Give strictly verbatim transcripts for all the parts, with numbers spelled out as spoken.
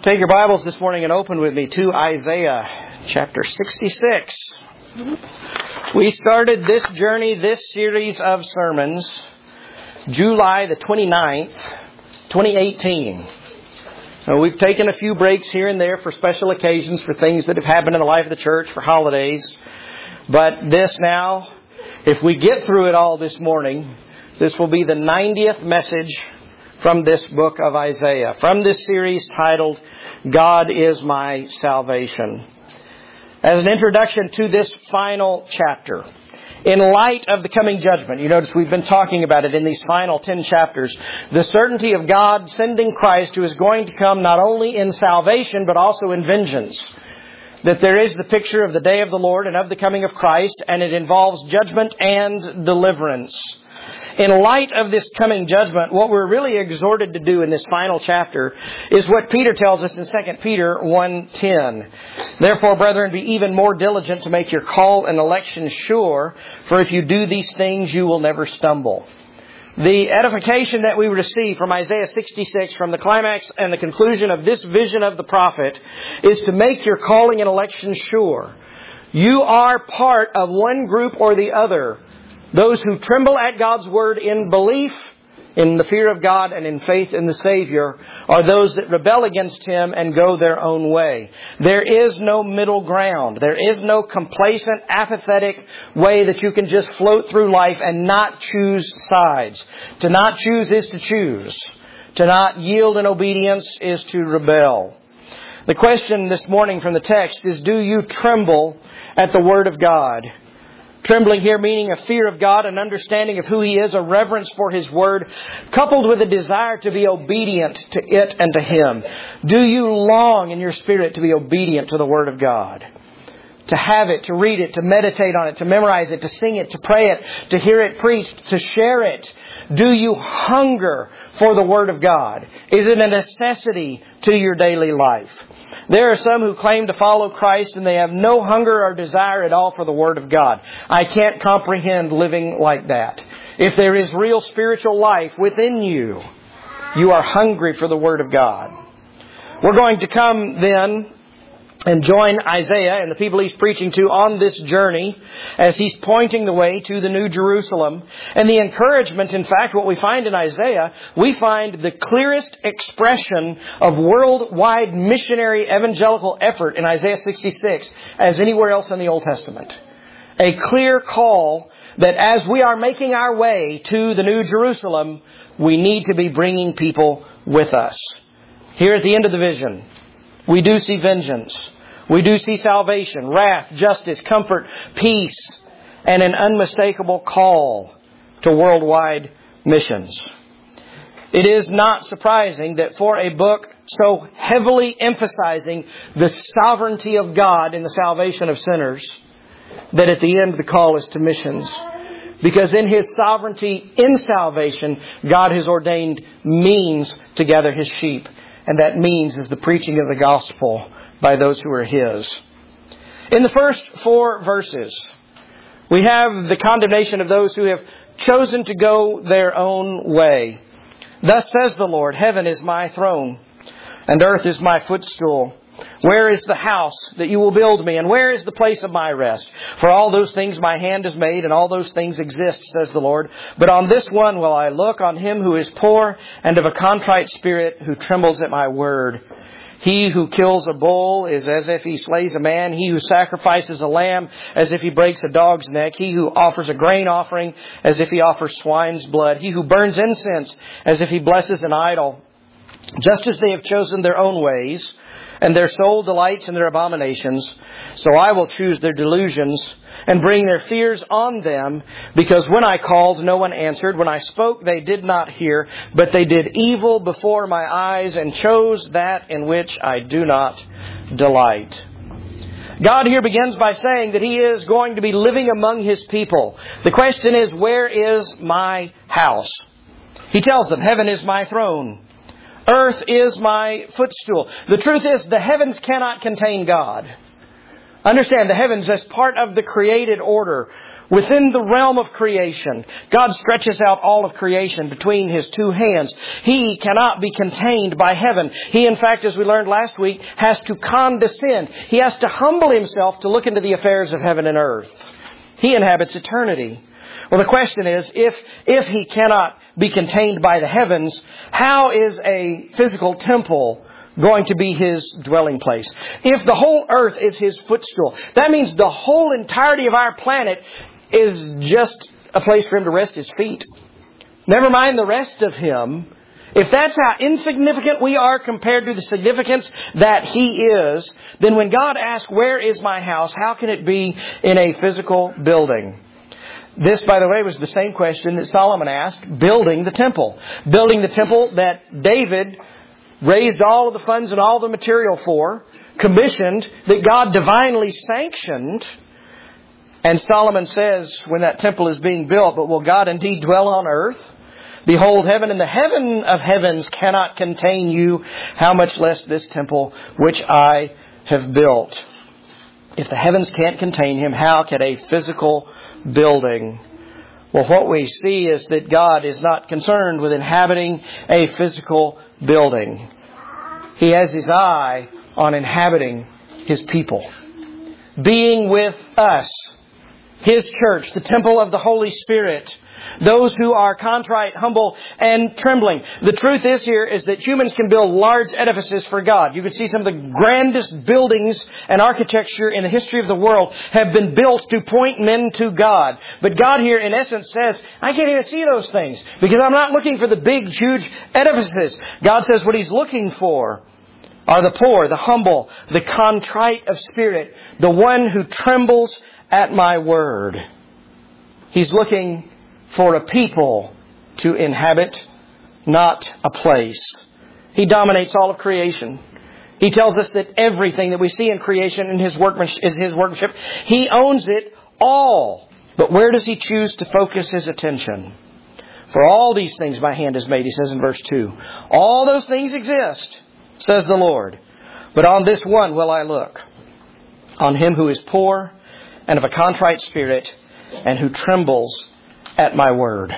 Take your Bibles this morning and open with me to Isaiah chapter sixty-six. We started this journey, this series of sermons, July the twenty-ninth, twenty eighteen. Now, we've taken a few breaks here and there for special occasions, for things that have happened in the life of the church, for holidays. But this now, if we get through it all this morning, this will be the ninetieth message from this book of Isaiah, from this series titled, God is My Salvation. As an introduction to this final chapter, in light of the coming judgment, you notice we've been talking about it in these final ten chapters, the certainty of God sending Christ, who is going to come not only in salvation, but also in vengeance. That there is the picture of the day of the Lord and of the coming of Christ, and it involves judgment and deliverance. In light of this coming judgment, what we're really exhorted to do in this final chapter is what Peter tells us in Second Peter one ten. Therefore, brethren, be even more diligent to make your call and election sure, for if you do these things, you will never stumble. The edification that we receive from Isaiah sixty-six, from the climax and the conclusion of this vision of the prophet, is to make your calling and election sure. You are part of one group or the other. Those who tremble at God's word in belief, in the fear of God, and in faith in the Savior, are those that rebel against Him and go their own way. There is no middle ground. There is no complacent, apathetic way that you can just float through life and not choose sides. To not choose is to choose. To not yield in obedience is to rebel. The question this morning from the text is, do you tremble at the Word of God? Trembling here meaning a fear of God, an understanding of who He is, a reverence for His Word, coupled with a desire to be obedient to it and to Him. Do you long in your spirit to be obedient to the Word of God? To have it, to read it, to meditate on it, to memorize it, to sing it, to pray it, to hear it preached, to share it. Do you hunger for the Word of God? Is it a necessity to your daily life? There are some who claim to follow Christ and they have no hunger or desire at all for the Word of God. I can't comprehend living like that. If there is real spiritual life within you, you are hungry for the Word of God. We're going to come then and join Isaiah and the people he's preaching to on this journey as he's pointing the way to the New Jerusalem. And the encouragement, in fact, what we find in Isaiah, we find the clearest expression of worldwide missionary evangelical effort in Isaiah sixty-six as anywhere else in the Old Testament. A clear call that as we are making our way to the New Jerusalem, we need to be bringing people with us. Here at the end of the vision, we do see vengeance. We do see salvation, wrath, justice, comfort, peace, and an unmistakable call to worldwide missions. It is not surprising that for a book so heavily emphasizing the sovereignty of God in the salvation of sinners, that at the end the call is to missions. Because in His sovereignty in salvation, God has ordained means to gather His sheep. And that means is the preaching of the gospel by those who are His. In the first four verses, we have the condemnation of those who have chosen to go their own way. Thus says the Lord, heaven is my throne, and earth is my footstool. Where is the house that you will build me? And where is the place of my rest? For all those things my hand has made, and all those things exist, says the Lord. But on this one will I look, on him who is poor and of a contrite spirit, who trembles at my word. He who kills a bull is as if he slays a man. He who sacrifices a lamb as if he breaks a dog's neck. He who offers a grain offering as if he offers swine's blood. He who burns incense as if he blesses an idol. Just as they have chosen their own ways, and their soul delights in their abominations, so I will choose their delusions and bring their fears on them, because when I called, no one answered. When I spoke, they did not hear, but they did evil before my eyes and chose that in which I do not delight. God here begins by saying that He is going to be living among His people. The question is, where is my house? He tells them, heaven is my throne. Earth is my footstool. The truth is, the heavens cannot contain God. Understand, the heavens as part of the created order within the realm of creation. God stretches out all of creation between His two hands. He cannot be contained by heaven. He, in fact, as we learned last week, has to condescend. He has to humble Himself to look into the affairs of heaven and earth. He inhabits eternity. Well, the question is, if, if He cannot be contained by the heavens, how is a physical temple going to be His dwelling place? If the whole earth is His footstool, that means the whole entirety of our planet is just a place for Him to rest His feet. Never mind the rest of Him. If that's how insignificant we are compared to the significance that He is, then when God asks, where is my house? How can it be in a physical building? This, by the way, was the same question that Solomon asked, building the temple. Building the temple that David raised all of the funds and all the material for, commissioned, that God divinely sanctioned. And Solomon says, when that temple is being built, but will God indeed dwell on earth? Behold, heaven and the heaven of heavens cannot contain you. How much less this temple which I have built? If the heavens can't contain Him, how can a physical building? Well, what we see is that God is not concerned with inhabiting a physical building. He has His eye on inhabiting His people. Being with us. His church, the temple of the Holy Spirit. Those who are contrite, humble, and trembling. The truth is here is that humans can build large edifices for God. You can see some of the grandest buildings and architecture in the history of the world have been built to point men to God. But God here in essence says, I can't even see those things because I'm not looking for the big, huge edifices. God says what He's looking for are the poor, the humble, the contrite of spirit, the one who trembles at my word. He's looking for a people to inhabit, not a place. He dominates all of creation. He tells us that everything that we see in creation in His workmanship is His workmanship. He owns it all. But where does He choose to focus His attention? For all these things my hand has made, He says in verse two. All those things exist, says the Lord. But on this one will I look. On him who is poor and of a contrite spirit and who trembles at my word.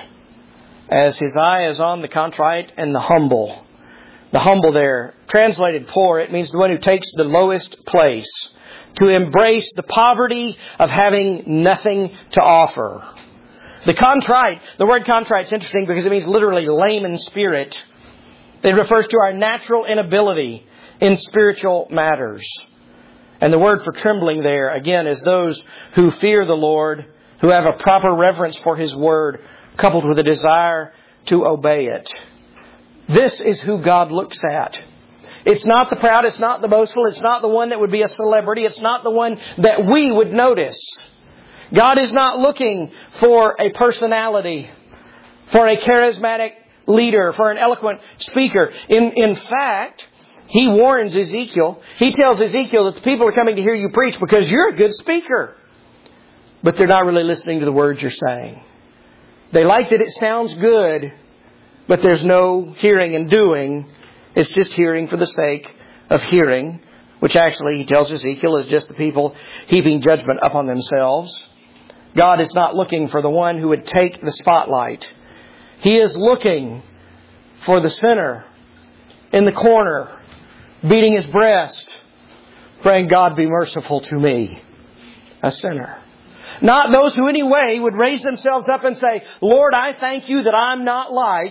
As His eye is on the contrite and the humble. The humble there, translated poor, it means the one who takes the lowest place. To embrace the poverty of having nothing to offer. The contrite, the word contrite is interesting because it means literally lame in spirit. It refers to our natural inability in spiritual matters. And the word for trembling there, again, is those who fear the Lord, who have a proper reverence for His word, coupled with a desire to obey it. This is who God looks at. It's not the proud, it's not the boastful, it's not the one that would be a celebrity, it's not the one that we would notice. God is not looking for a personality, for a charismatic leader, for an eloquent speaker. In, in fact, He warns Ezekiel. He tells Ezekiel that the people are coming to hear you preach because you're a good speaker. But they're not really listening to the words you're saying. They like that it sounds good, but there's no hearing and doing. It's just hearing for the sake of hearing, which actually, He tells Ezekiel, is just the people heaping judgment upon themselves. God is not looking for the one who would take the spotlight. He is looking for the sinner in the corner, beating his breast, praying, God be merciful to me, a sinner. Not those who in any way would raise themselves up and say, Lord, I thank you that I'm not like.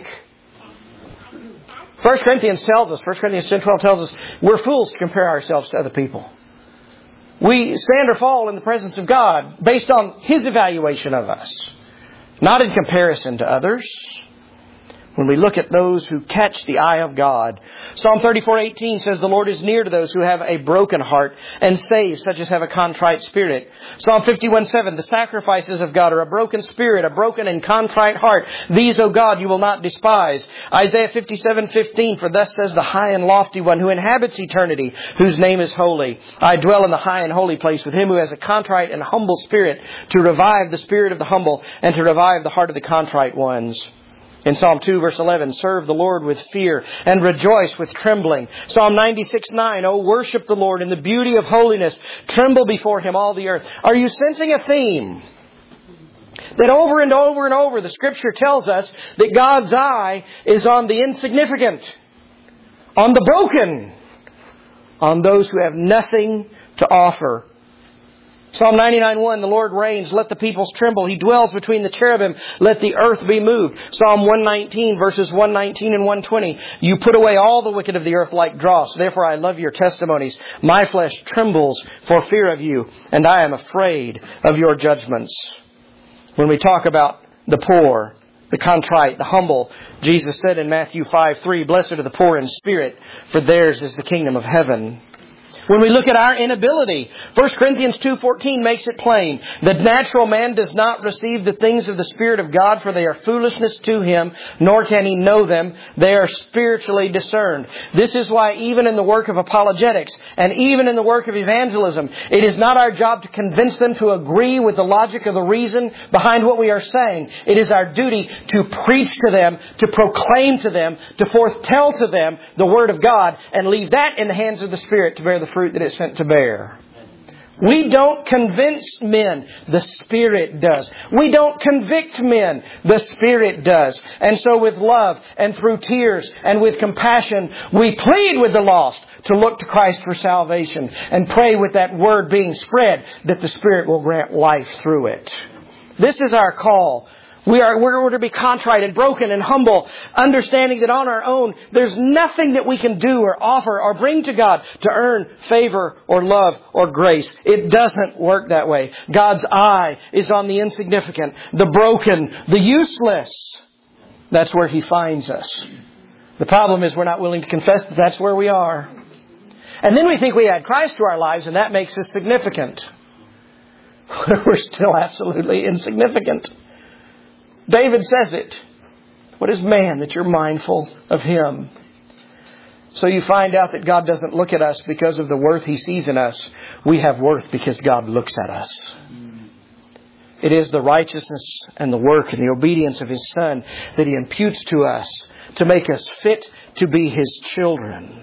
First Corinthians tells us, First Corinthians ten twelve tells us, we're fools to compare ourselves to other people. We stand or fall in the presence of God based on His evaluation of us, not in comparison to others. When we look at those who catch the eye of God. Psalm thirty-four eighteen says, the Lord is near to those who have a broken heart and saves such as have a contrite spirit. Psalm fifty-one seven, the sacrifices of God are a broken spirit, a broken and contrite heart. These, O God, you will not despise. Isaiah fifty-seven fifteen, for thus says the high and lofty one who inhabits eternity, whose name is holy. I dwell in the high and holy place with him who has a contrite and humble spirit, to revive the spirit of the humble and to revive the heart of the contrite ones. In Psalm two verse eleven, serve the Lord with fear and rejoice with trembling. Psalm ninety-six nine, oh, worship the Lord in the beauty of holiness. Tremble before Him all the earth. Are you sensing a theme? That over and over and over the Scripture tells us that God's eye is on the insignificant, on the broken, on those who have nothing to offer. Psalm ninety-nine one, the Lord reigns, let the peoples tremble. He dwells between the cherubim, let the earth be moved. Psalm one nineteen, verses one nineteen and one twenty, you put away all the wicked of the earth like dross. Therefore I love your testimonies. My flesh trembles for fear of you, and I am afraid of your judgments. When we talk about the poor, the contrite, the humble, Jesus said in Matthew five three, blessed are the poor in spirit, for theirs is the kingdom of heaven. When we look at our inability, First Corinthians two fourteen makes it plain that natural man does not receive the things of the Spirit of God, for they are foolishness to him, nor can he know them. They are spiritually discerned. This is why even in the work of apologetics and even in the work of evangelism, it is not our job to convince them to agree with the logic of the reason behind what we are saying. It is our duty to preach to them, to proclaim to them, to foretell to them the Word of God, and leave that in the hands of the Spirit to bear the fruit that it's sent to bear. We don't convince men. The Spirit does. We don't convict men. The Spirit does. And so with love and through tears and with compassion, we plead with the lost to look to Christ for salvation and pray with that word being spread that the Spirit will grant life through it. This is our call. We are, we're to be contrite and broken and humble, understanding that on our own, there's nothing that we can do or offer or bring to God to earn favor or love or grace. It doesn't work that way. God's eye is on the insignificant, the broken, the useless. That's where He finds us. The problem is we're not willing to confess that that's where we are. And then we think we add Christ to our lives and that makes us significant. We're still absolutely insignificant. David says it. What is man that you're mindful of him? So you find out that God doesn't look at us because of the worth He sees in us. We have worth because God looks at us. It is the righteousness and the work and the obedience of His Son that He imputes to us to make us fit to be His children.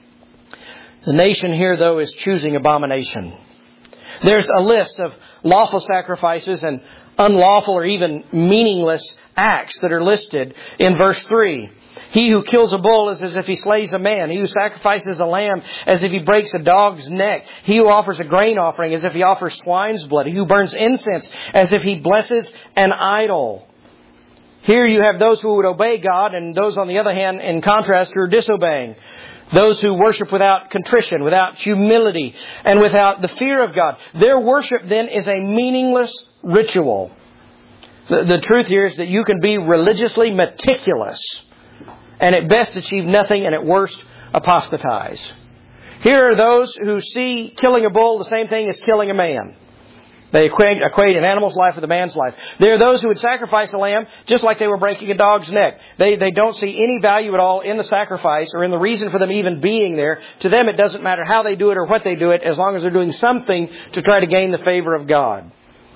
The nation here, though, is choosing abomination. There's a list of lawful sacrifices and unlawful or even meaningless acts that are listed in verse three. He who kills a bull is as if he slays a man. He who sacrifices a lamb as if he breaks a dog's neck. He who offers a grain offering as if he offers swine's blood. He who burns incense as if he blesses an idol. Here you have those who would obey God and those on the other hand, in contrast, who are disobeying. Those who worship without contrition, without humility, and without the fear of God. Their worship then is a meaningless ritual. The, the truth here is that you can be religiously meticulous and at best achieve nothing and at worst apostatize. Here are those who see killing a bull the same thing as killing a man. They equate, equate an animal's life with a man's life. There are those who would sacrifice a lamb just like they were breaking a dog's neck. They, they don't see any value at all in the sacrifice or in the reason for them even being there. To them, it doesn't matter how they do it or what they do it, as long as they're doing something to try to gain the favor of God.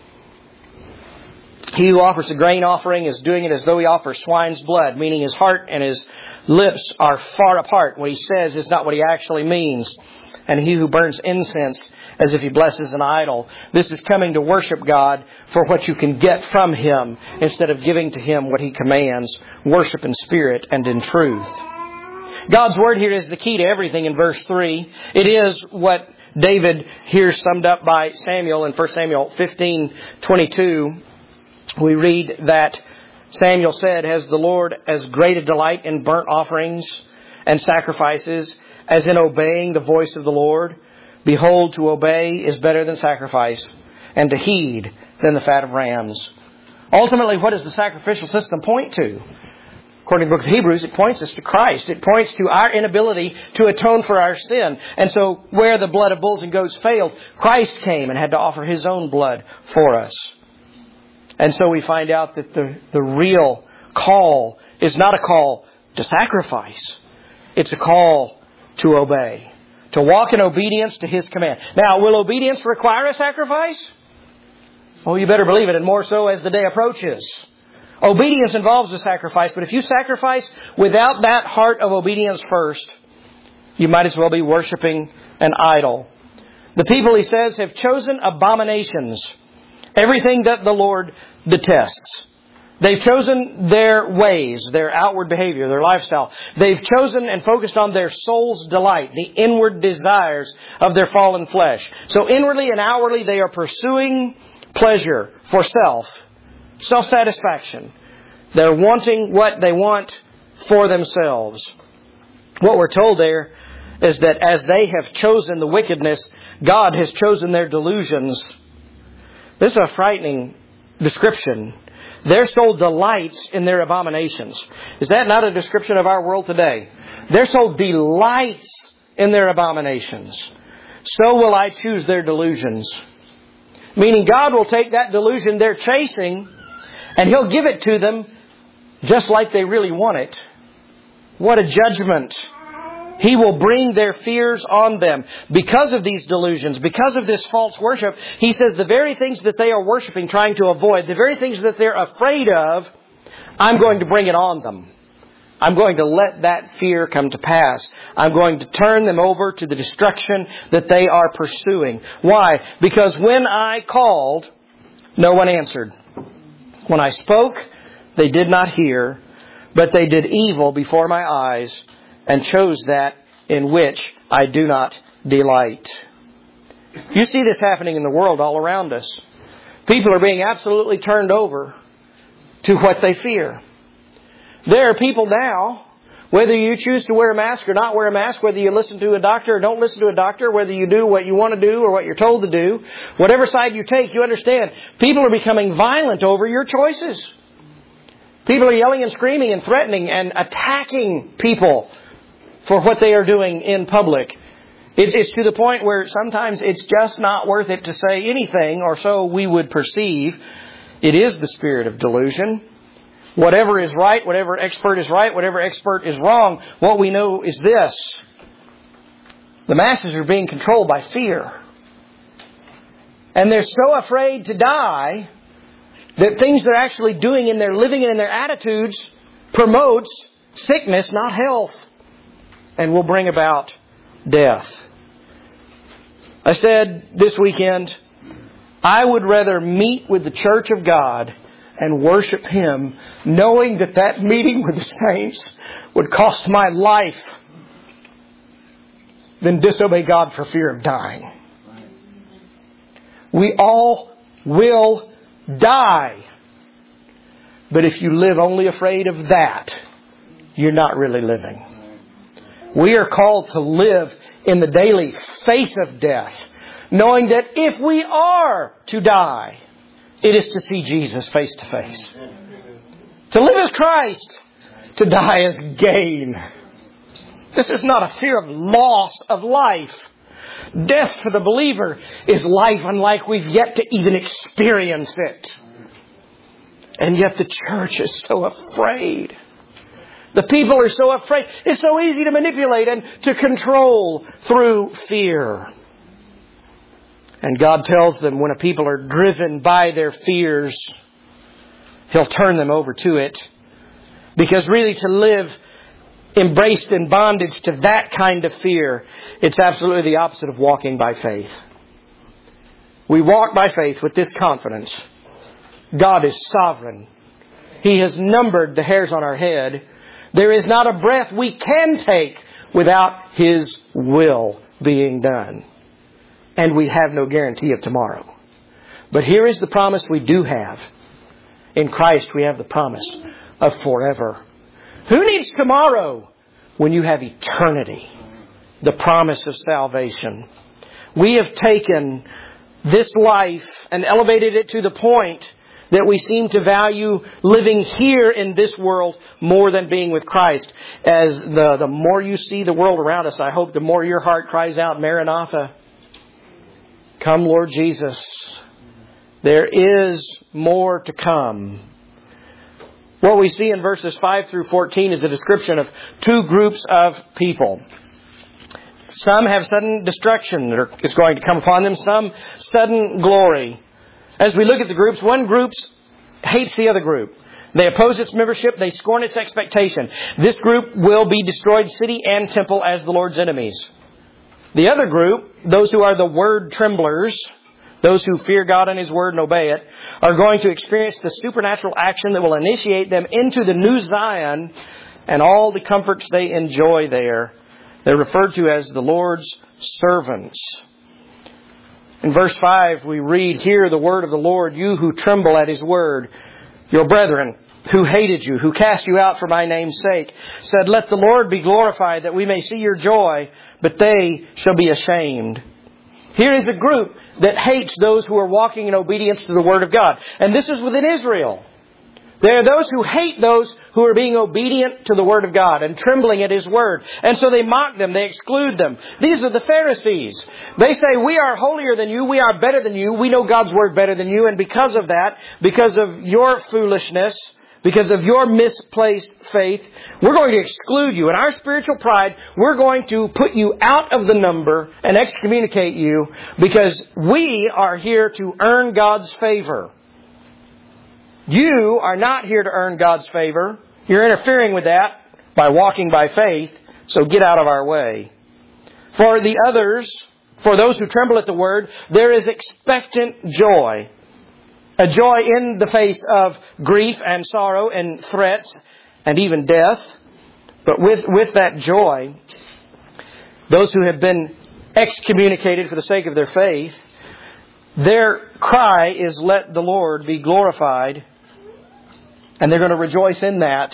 He who offers a grain offering is doing it as though he offers swine's blood, meaning his heart and his lips are far apart. What he says is not what he actually means. And he who burns incense as if he blesses an idol. This is coming to worship God for what you can get from Him instead of giving to Him what He commands. Worship in spirit and in truth. God's Word here is the key to everything in verse three. It is what David here summed up by Samuel in First Samuel fifteen twenty-two. We read that Samuel said, has the Lord as great a delight in burnt offerings and sacrifices as in obeying the voice of the Lord? Behold, to obey is better than sacrifice, and to heed than the fat of rams. Ultimately, what does the sacrificial system point to? According to the book of Hebrews, it points us to Christ. It points to our inability to atone for our sin. And so, where the blood of bulls and goats failed, Christ came and had to offer His own blood for us. And so we find out that the, the real call is not a call to sacrifice. It's a call to obey. To walk in obedience to His command. Now, will obedience require a sacrifice? Oh, you better believe it, and more so as the day approaches. Obedience involves a sacrifice, but if you sacrifice without that heart of obedience first, you might as well be worshiping an idol. The people, he says, have chosen abominations. Everything that the Lord detests. They've chosen their ways, their outward behavior, their lifestyle. They've chosen and focused on their soul's delight, the inward desires of their fallen flesh. So inwardly and outwardly they are pursuing pleasure for self, self-satisfaction. They're wanting what they want for themselves. What we're told there is that as they have chosen the wickedness, God has chosen their delusions. This is a frightening description. Their soul delights in their abominations. Is that not a description of our world today? Their soul delights in their abominations. So will I choose their delusions. Meaning God will take that delusion they're chasing and He'll give it to them just like they really want it. What a judgment. He will bring their fears on them. Because of these delusions, because of this false worship, He says the very things that they are worshiping, trying to avoid, the very things that they're afraid of, I'm going to bring it on them. I'm going to let that fear come to pass. I'm going to turn them over to the destruction that they are pursuing. Why? Because when I called, no one answered. When I spoke, they did not hear, but they did evil before my eyes and chose that in which I do not delight. You see this happening in the world all around us. People are being absolutely turned over to what they fear. There are people now, whether you choose to wear a mask or not wear a mask, whether you listen to a doctor or don't listen to a doctor, whether you do what you want to do or what you're told to do, whatever side you take, you understand, people are becoming violent over your choices. People are yelling and screaming and threatening and attacking people for what they are doing in public. It's, it's to the point where sometimes it's just not worth it to say anything, or so we would perceive. It is the spirit of delusion. Whatever is right, whatever expert is right, whatever expert is wrong, what we know is this. The masses are being controlled by fear. And they're so afraid to die that things they're actually doing in their living and in their attitudes promotes sickness, not health, and will bring about death. I said this weekend, I would rather meet with the church of God and worship Him, knowing that that meeting with the saints would cost my life, than disobey God for fear of dying. We all will die. But if you live only afraid of that, you're not really living. We are called to live in the daily face of death, knowing that if we are to die, it is to see Jesus face to face. To live as Christ, to die as gain. This is not a fear of loss of life. Death for the believer is life unlike we've yet to even experience it. And yet the church is so afraid. The people are so afraid. It's so easy to manipulate and to control through fear. And God tells them when a people are driven by their fears, He'll turn them over to it. Because really to live embraced in bondage to that kind of fear, it's absolutely the opposite of walking by faith. We walk by faith with this confidence. God is sovereign. He has numbered the hairs on our head. There is not a breath we can take without His will being done. And we have no guarantee of tomorrow. But here is the promise we do have. In Christ we have the promise of forever. Who needs tomorrow when you have eternity? The promise of salvation. We have taken this life and elevated it to the point that we seem to value living here in this world more than being with Christ. As the, the more you see the world around us, I hope the more your heart cries out, Maranatha. Come, Lord Jesus. There is more to come. What we see in verses five through fourteen is a description of two groups of people. Some have sudden destruction that is going to come upon them. Some sudden glory. As we look at the groups, one group hates the other group. They oppose its membership. They scorn its expectation. This group will be destroyed, city and temple, as the Lord's enemies. The other group, those who are the word tremblers, those who fear God and His Word and obey it, are going to experience the supernatural action that will initiate them into the New Zion and all the comforts they enjoy there. They're referred to as the Lord's servants. In verse five, we read, "Hear the word of the Lord, you who tremble at His word. Your brethren who hated you, who cast you out for my name's sake, said, let the Lord be glorified, that we may see your joy, but they shall be ashamed." Here is a group that hates those who are walking in obedience to the Word of God. And this is within Israel. There are those who hate those who are being obedient to the Word of God and trembling at His Word. And so they mock them. They exclude them. These are the Pharisees. They say, we are holier than you. We are better than you. We know God's Word better than you. And because of that, because of your foolishness, because of your misplaced faith, we're going to exclude you. In our spiritual pride, we're going to put you out of the number and excommunicate you because we are here to earn God's favor. You are not here to earn God's favor. You're interfering with that by walking by faith, so get out of our way. For the others, for those who tremble at the Word, there is expectant joy. A joy in the face of grief and sorrow and threats and even death. But with, with that joy, those who have been excommunicated for the sake of their faith, their cry is, let the Lord be glorified. And they're going to rejoice in that.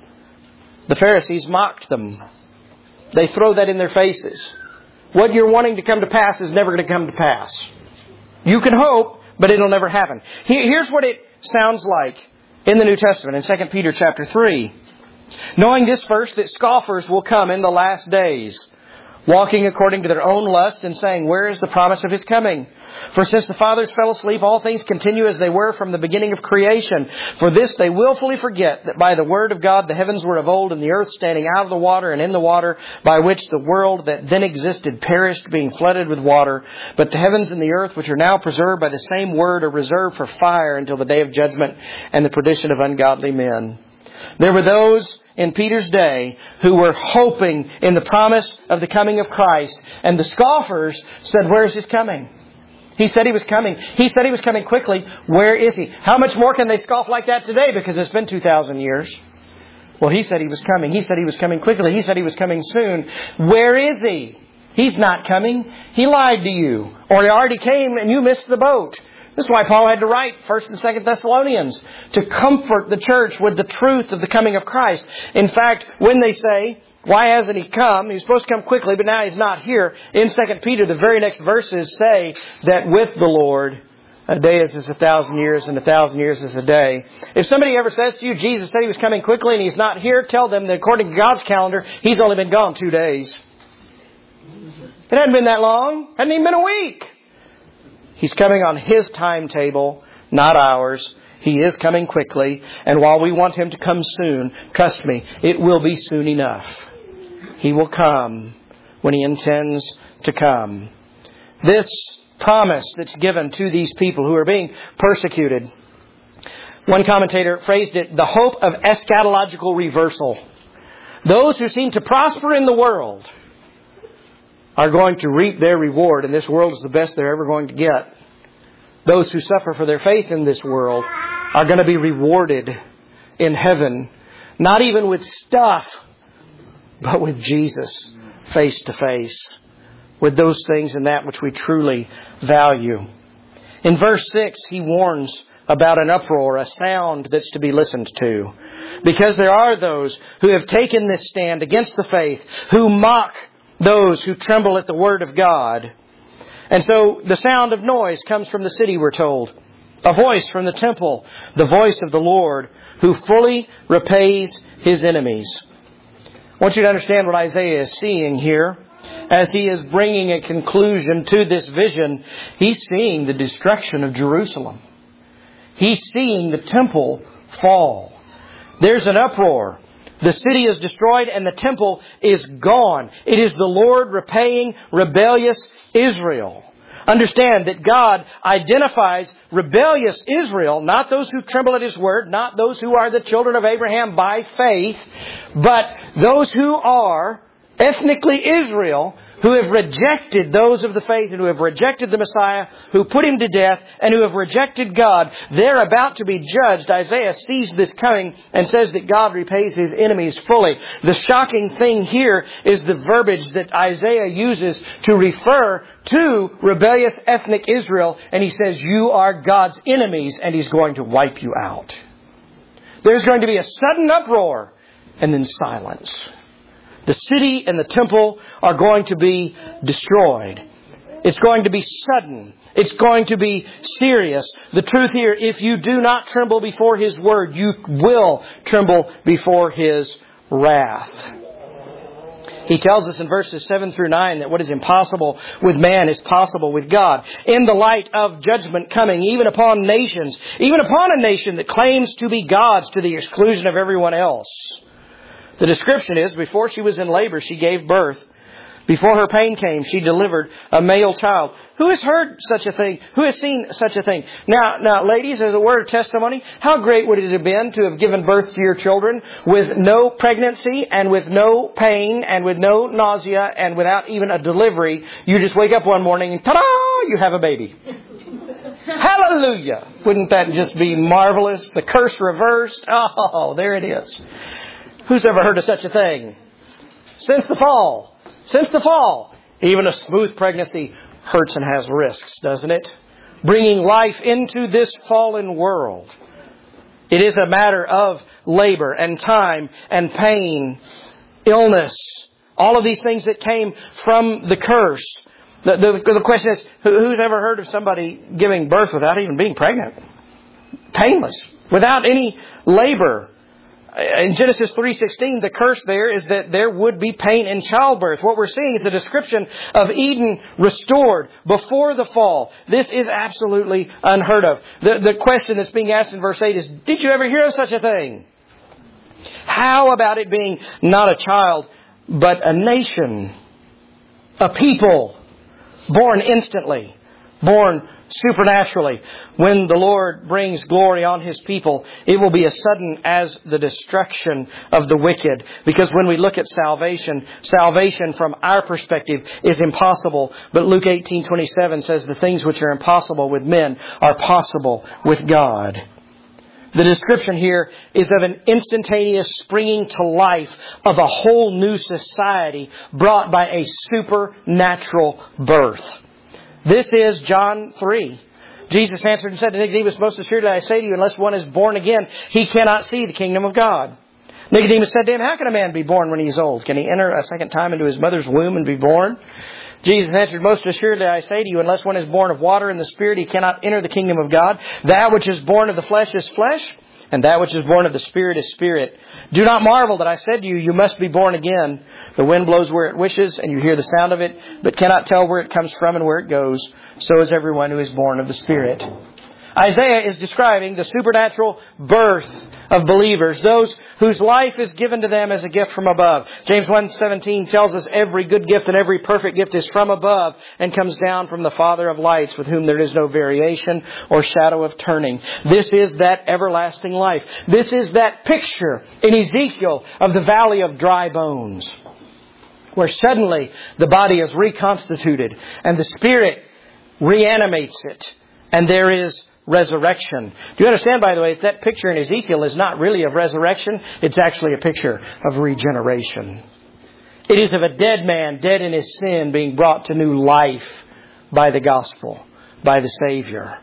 The Pharisees mocked them. They throw that in their faces. What you're wanting to come to pass is never going to come to pass. You can hope, but it'll never happen. Here's what it sounds like in the New Testament in Second Peter chapter three. Knowing this first, that scoffers will come in the last days, walking according to their own lust and saying, where is the promise of His coming? For since the fathers fell asleep, all things continue as they were from the beginning of creation. For this they willfully forget that by the word of God the heavens were of old, and the earth standing out of the water and in the water, by which the world that then existed perished, being flooded with water. But the heavens and the earth, which are now preserved by the same word, are reserved for fire until the day of judgment and the perdition of ungodly men. There were those in Peter's day who were hoping in the promise of the coming of Christ. And the scoffers said, where's His coming? He said He was coming. He said He was coming quickly. Where is He? How much more can they scoff like that today? Because it's been two thousand years. Well, He said He was coming. He said He was coming quickly. He said He was coming soon. Where is He? He's not coming. He lied to you. Or He already came and you missed the boat. This is why Paul had to write First and Second Thessalonians, to comfort the church with the truth of the coming of Christ. In fact, when they say, why hasn't He come? He was supposed to come quickly, but now He's not here. In Second Peter, the very next verses say that with the Lord, a day is as a thousand years, and a thousand years is a day. If somebody ever says to you, Jesus said He was coming quickly and He's not here, tell them that according to God's calendar, He's only been gone two days. It hadn't been that long. It hadn't even been a week. He's coming on His timetable, not ours. He is coming quickly. And while we want Him to come soon, trust me, it will be soon enough. He will come when He intends to come. This promise that's given to these people who are being persecuted, one commentator phrased it, the hope of eschatological reversal. Those who seem to prosper in the world are going to reap their reward, and this world is the best they're ever going to get. Those who suffer for their faith in this world are going to be rewarded in heaven, not even with stuff, but with Jesus face to face, with those things and that which we truly value. In verse six, he warns about an uproar, a sound that's to be listened to. Because there are those who have taken this stand against the faith, who mock those who tremble at the word of God. And so the sound of noise comes from the city, we're told. A voice from the temple, the voice of the Lord, who fully repays His enemies. I want you to understand what Isaiah is seeing here. As he is bringing a conclusion to this vision, he's seeing the destruction of Jerusalem. He's seeing the temple fall. There's an uproar. The city is destroyed and the temple is gone. It is the Lord repaying rebellious Israel. Understand that God identifies rebellious Israel, not those who tremble at His word, not those who are the children of Abraham by faith, but those who are ethnically Israel, who have rejected those of the faith and who have rejected the Messiah, who put Him to death, and who have rejected God, they're about to be judged. Isaiah sees this coming and says that God repays His enemies fully. The shocking thing here is the verbiage that Isaiah uses to refer to rebellious ethnic Israel, and he says, you are God's enemies, and He's going to wipe you out. There's going to be a sudden uproar, and then silence. The city and the temple are going to be destroyed. It's going to be sudden. It's going to be serious. The truth here, if you do not tremble before His word, you will tremble before His wrath. He tells us in verses seven through nine that what is impossible with man is possible with God. In the light of judgment coming, even upon nations, even upon a nation that claims to be God's to the exclusion of everyone else. The description is, before she was in labor, she gave birth. Before her pain came, she delivered a male child. Who has heard such a thing? Who has seen such a thing? Now, now, ladies, as a word of testimony, how great would it have been to have given birth to your children with no pregnancy and with no pain and with no nausea and without even a delivery? You just wake up one morning and ta-da! You have a baby. Hallelujah! Wouldn't that just be marvelous? The curse reversed. Oh, there it is. Who's ever heard of such a thing? Since the fall. Since the fall. Even a smooth pregnancy hurts and has risks, doesn't it? Bringing life into this fallen world. It is a matter of labor and time and pain, illness. All of these things that came from the curse. The, the, the question is, who's ever heard of somebody giving birth without even being pregnant? Painless. Without any labor. In Genesis three sixteen, the curse there is that there would be pain in childbirth. What we're seeing is a description of Eden restored before the fall. This is absolutely unheard of. The, the question that's being asked in verse eight is, did you ever hear of such a thing? How about it being not a child, but a nation, a people, born instantly, born supernaturally? When the Lord brings glory on His people, it will be as sudden as the destruction of the wicked. Because when we look at salvation, salvation from our perspective is impossible. But Luke eighteen twenty-seven says the things which are impossible with men are possible with God. The description here is of an instantaneous springing to life of a whole new society brought by a supernatural birth. This is John three. Jesus answered and said to Nicodemus, most assuredly I say to you, unless one is born again, he cannot see the kingdom of God. Nicodemus said to him, how can a man be born when he is old? Can he enter a second time into his mother's womb and be born? Jesus answered, most assuredly I say to you, unless one is born of water and the Spirit, he cannot enter the kingdom of God. That which is born of the flesh is flesh, and that which is born of the Spirit is spirit. Do not marvel that I said to you, you must be born again. The wind blows where it wishes, and you hear the sound of it, but cannot tell where it comes from and where it goes. So is everyone who is born of the Spirit. Isaiah is describing the supernatural birth of believers, those whose life is given to them as a gift from above. James one seventeen tells us every good gift and every perfect gift is from above and comes down from the Father of lights, with whom there is no variation or shadow of turning. This is that everlasting life. This is that picture in Ezekiel of the valley of dry bones, where suddenly the body is reconstituted and the Spirit reanimates it, and there is resurrection. Do you understand, by the way, that, that picture in Ezekiel is not really of resurrection. It's actually a picture of regeneration. It is of a dead man, dead in his sin, being brought to new life by the gospel, by the Savior.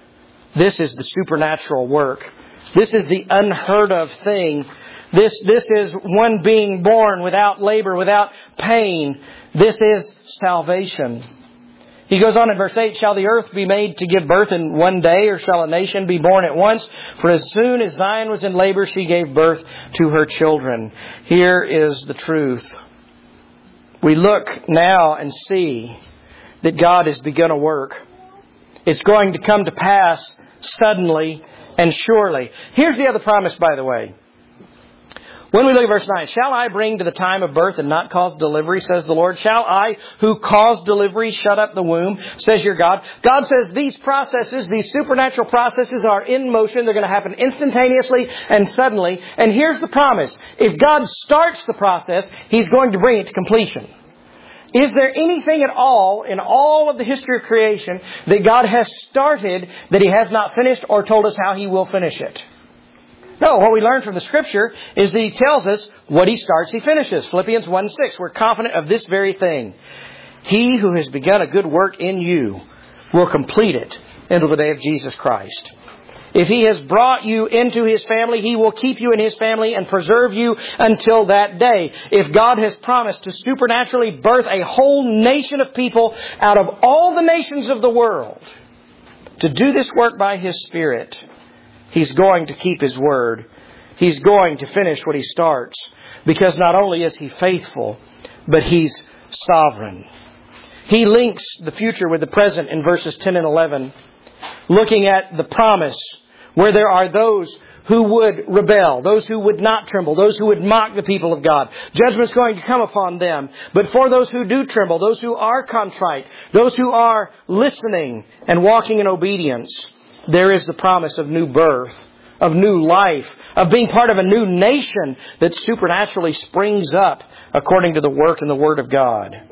This is the supernatural work. This is the unheard of thing. This, this is one being born without labor, without pain. This is salvation. He goes on in verse eight, shall the earth be made to give birth in one day, or shall a nation be born at once? For as soon as Zion was in labor, she gave birth to her children. Here is the truth. We look now and see that God has begun a work. It's going to come to pass suddenly and surely. Here's the other promise, by the way. When we look at verse nine, shall I bring to the time of birth and not cause delivery, says the Lord? Shall I, who cause delivery, shut up the womb, says your God? God says these processes, these supernatural processes are in motion. They're going to happen instantaneously and suddenly. And here's the promise. If God starts the process, He's going to bring it to completion. Is there anything at all in all of the history of creation that God has started that He has not finished or told us how He will finish it? No, what we learn from the Scripture is that He tells us what He starts, He finishes. Philippians one six, we're confident of this very thing. He who has begun a good work in you will complete it until the day of Jesus Christ. If He has brought you into His family, He will keep you in His family and preserve you until that day. If God has promised to supernaturally birth a whole nation of people out of all the nations of the world to do this work by His Spirit, He's going to keep His word. He's going to finish what He starts. Because not only is He faithful, but He's sovereign. He links the future with the present in verses ten and eleven. Looking at the promise where there are those who would rebel, those who would not tremble, those who would mock the people of God. Judgment's going to come upon them. But for those who do tremble, those who are contrite, those who are listening and walking in obedience, there is the promise of new birth, of new life, of being part of a new nation that supernaturally springs up according to the work and the Word of God.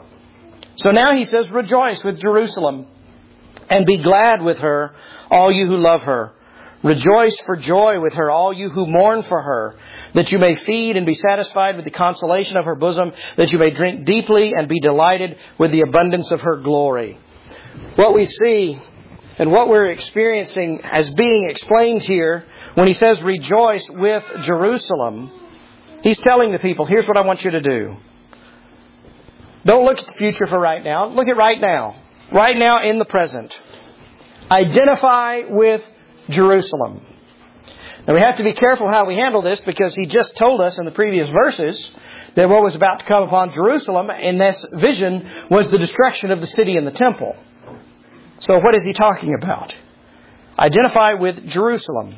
So now He says, rejoice with Jerusalem and be glad with her, all you who love her. Rejoice for joy with her, all you who mourn for her, that you may feed and be satisfied with the consolation of her bosom, that you may drink deeply and be delighted with the abundance of her glory. What we see and what we're experiencing as being explained here, when He says rejoice with Jerusalem, He's telling the people, here's what I want you to do. Don't look at the future for right now. Look at right now. Right now in the present. Identify with Jerusalem. Now we have to be careful how we handle this, because He just told us in the previous verses that what was about to come upon Jerusalem in this vision was the destruction of the city and the temple. So what is He talking about? Identify with Jerusalem.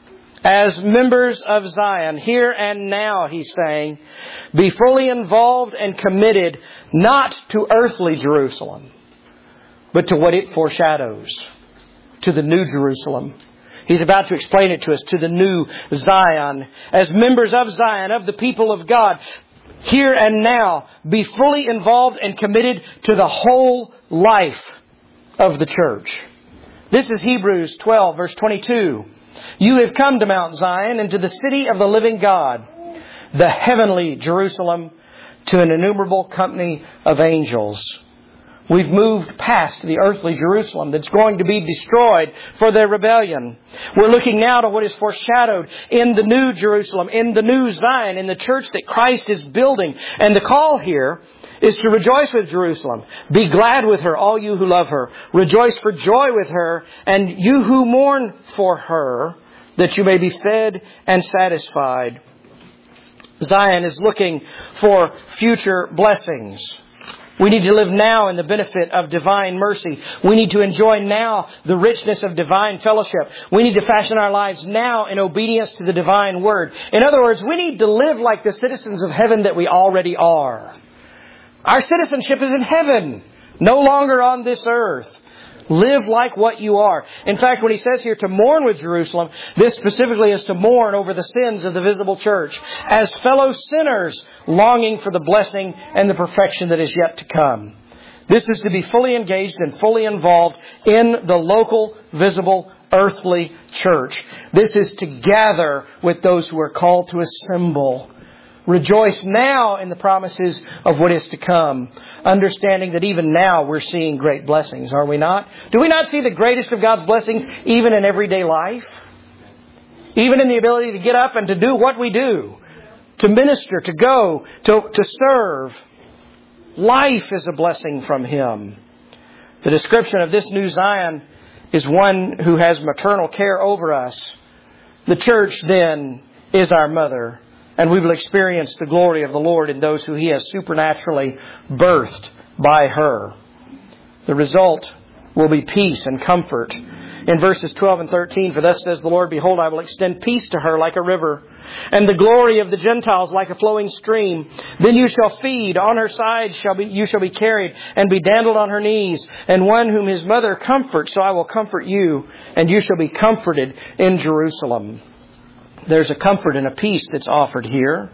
As members of Zion, here and now, He's saying, be fully involved and committed not to earthly Jerusalem, but to what it foreshadows, to the new Jerusalem. He's about to explain it to us, to the new Zion. As members of Zion, of the people of God, here and now, be fully involved and committed to the whole life of the church. This is Hebrews twelve, verse twenty-two. You have come to Mount Zion and to the city of the living God, the heavenly Jerusalem, to an innumerable company of angels. We've moved past the earthly Jerusalem that's going to be destroyed for their rebellion. We're looking now to what is foreshadowed in the new Jerusalem, in the new Zion, in the church that Christ is building. And the call here is to rejoice with Jerusalem. Be glad with her, all you who love her. Rejoice for joy with her, and you who mourn for her, that you may be fed and satisfied. Zion is looking for future blessings. We need to live now in the benefit of divine mercy. We need to enjoy now the richness of divine fellowship. We need to fashion our lives now in obedience to the divine word. In other words, we need to live like the citizens of heaven that we already are. Our citizenship is in heaven, no longer on this earth. Live like what you are. In fact, when He says here to mourn with Jerusalem, this specifically is to mourn over the sins of the visible church as fellow sinners longing for the blessing and the perfection that is yet to come. This is to be fully engaged and fully involved in the local, visible, earthly church. This is to gather with those who are called to assemble. Rejoice now in the promises of what is to come, understanding that even now we're seeing great blessings, are we not? Do we not see the greatest of God's blessings even in everyday life? Even in the ability to get up and to do what we do, to minister, to go, to, to serve. Life is a blessing from Him. The description of this new Zion is one who has maternal care over us. The church then is our mother. And we will experience the glory of the Lord in those who He has supernaturally birthed by her. The result will be peace and comfort. in verses twelve and thirteen, "For thus says the Lord, behold, I will extend peace to her like a river, and the glory of the Gentiles like a flowing stream. Then you shall feed, on her side shall be, you shall be carried, and be dandled on her knees. And one whom his mother comforts, so I will comfort you, and you shall be comforted in Jerusalem." There's a comfort and a peace that's offered here.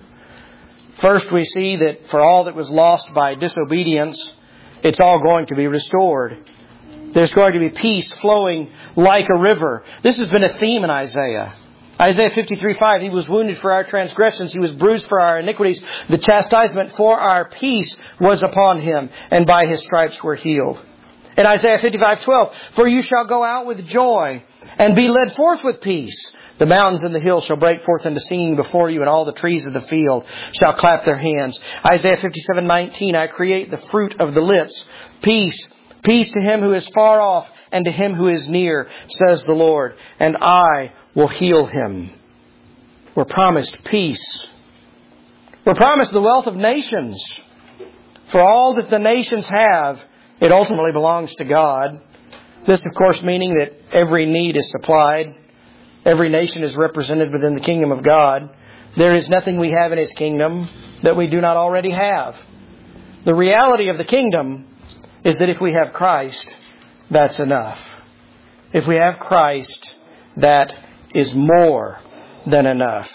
First, we see that for all that was lost by disobedience, it's all going to be restored. There's going to be peace flowing like a river. This has been a theme in Isaiah. Isaiah fifty-three five, "He was wounded for our transgressions. He was bruised for our iniquities. The chastisement for our peace was upon Him, and by His stripes we're healed." In Isaiah fifty-five twelve, "For you shall go out with joy and be led forth with peace. The mountains and the hills shall break forth into singing before you, and all the trees of the field shall clap their hands." Isaiah fifty-seven nineteen, "I create the fruit of the lips. Peace, peace to him who is far off and to him who is near, says the Lord, and I will heal him." We're promised peace. We're promised the wealth of nations. For all that the nations have, it ultimately belongs to God. This, of course, meaning that every need is supplied. Every nation is represented within the kingdom of God. There is nothing we have in His kingdom that we do not already have. The reality of the kingdom is that if we have Christ, that's enough. If we have Christ, that is more than enough.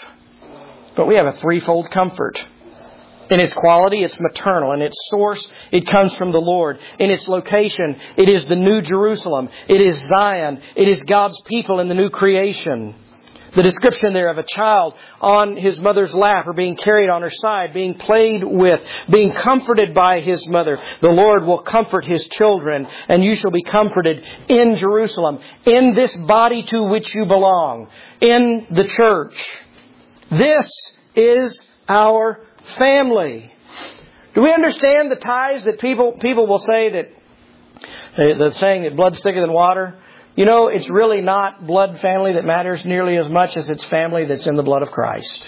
But we have a threefold comfort. In its quality, it's maternal. In its source, it comes from the Lord. In its location, it is the New Jerusalem. It is Zion. It is God's people in the new creation. The description there of a child on his mother's lap or being carried on her side, being played with, being comforted by his mother. The Lord will comfort His children, and you shall be comforted in Jerusalem, in this body to which you belong, in the church. This is our family. Do we understand the ties that people people will say that the saying that blood's thicker than water? You know, it's really not blood family that matters nearly as much as it's family that's in the blood of Christ.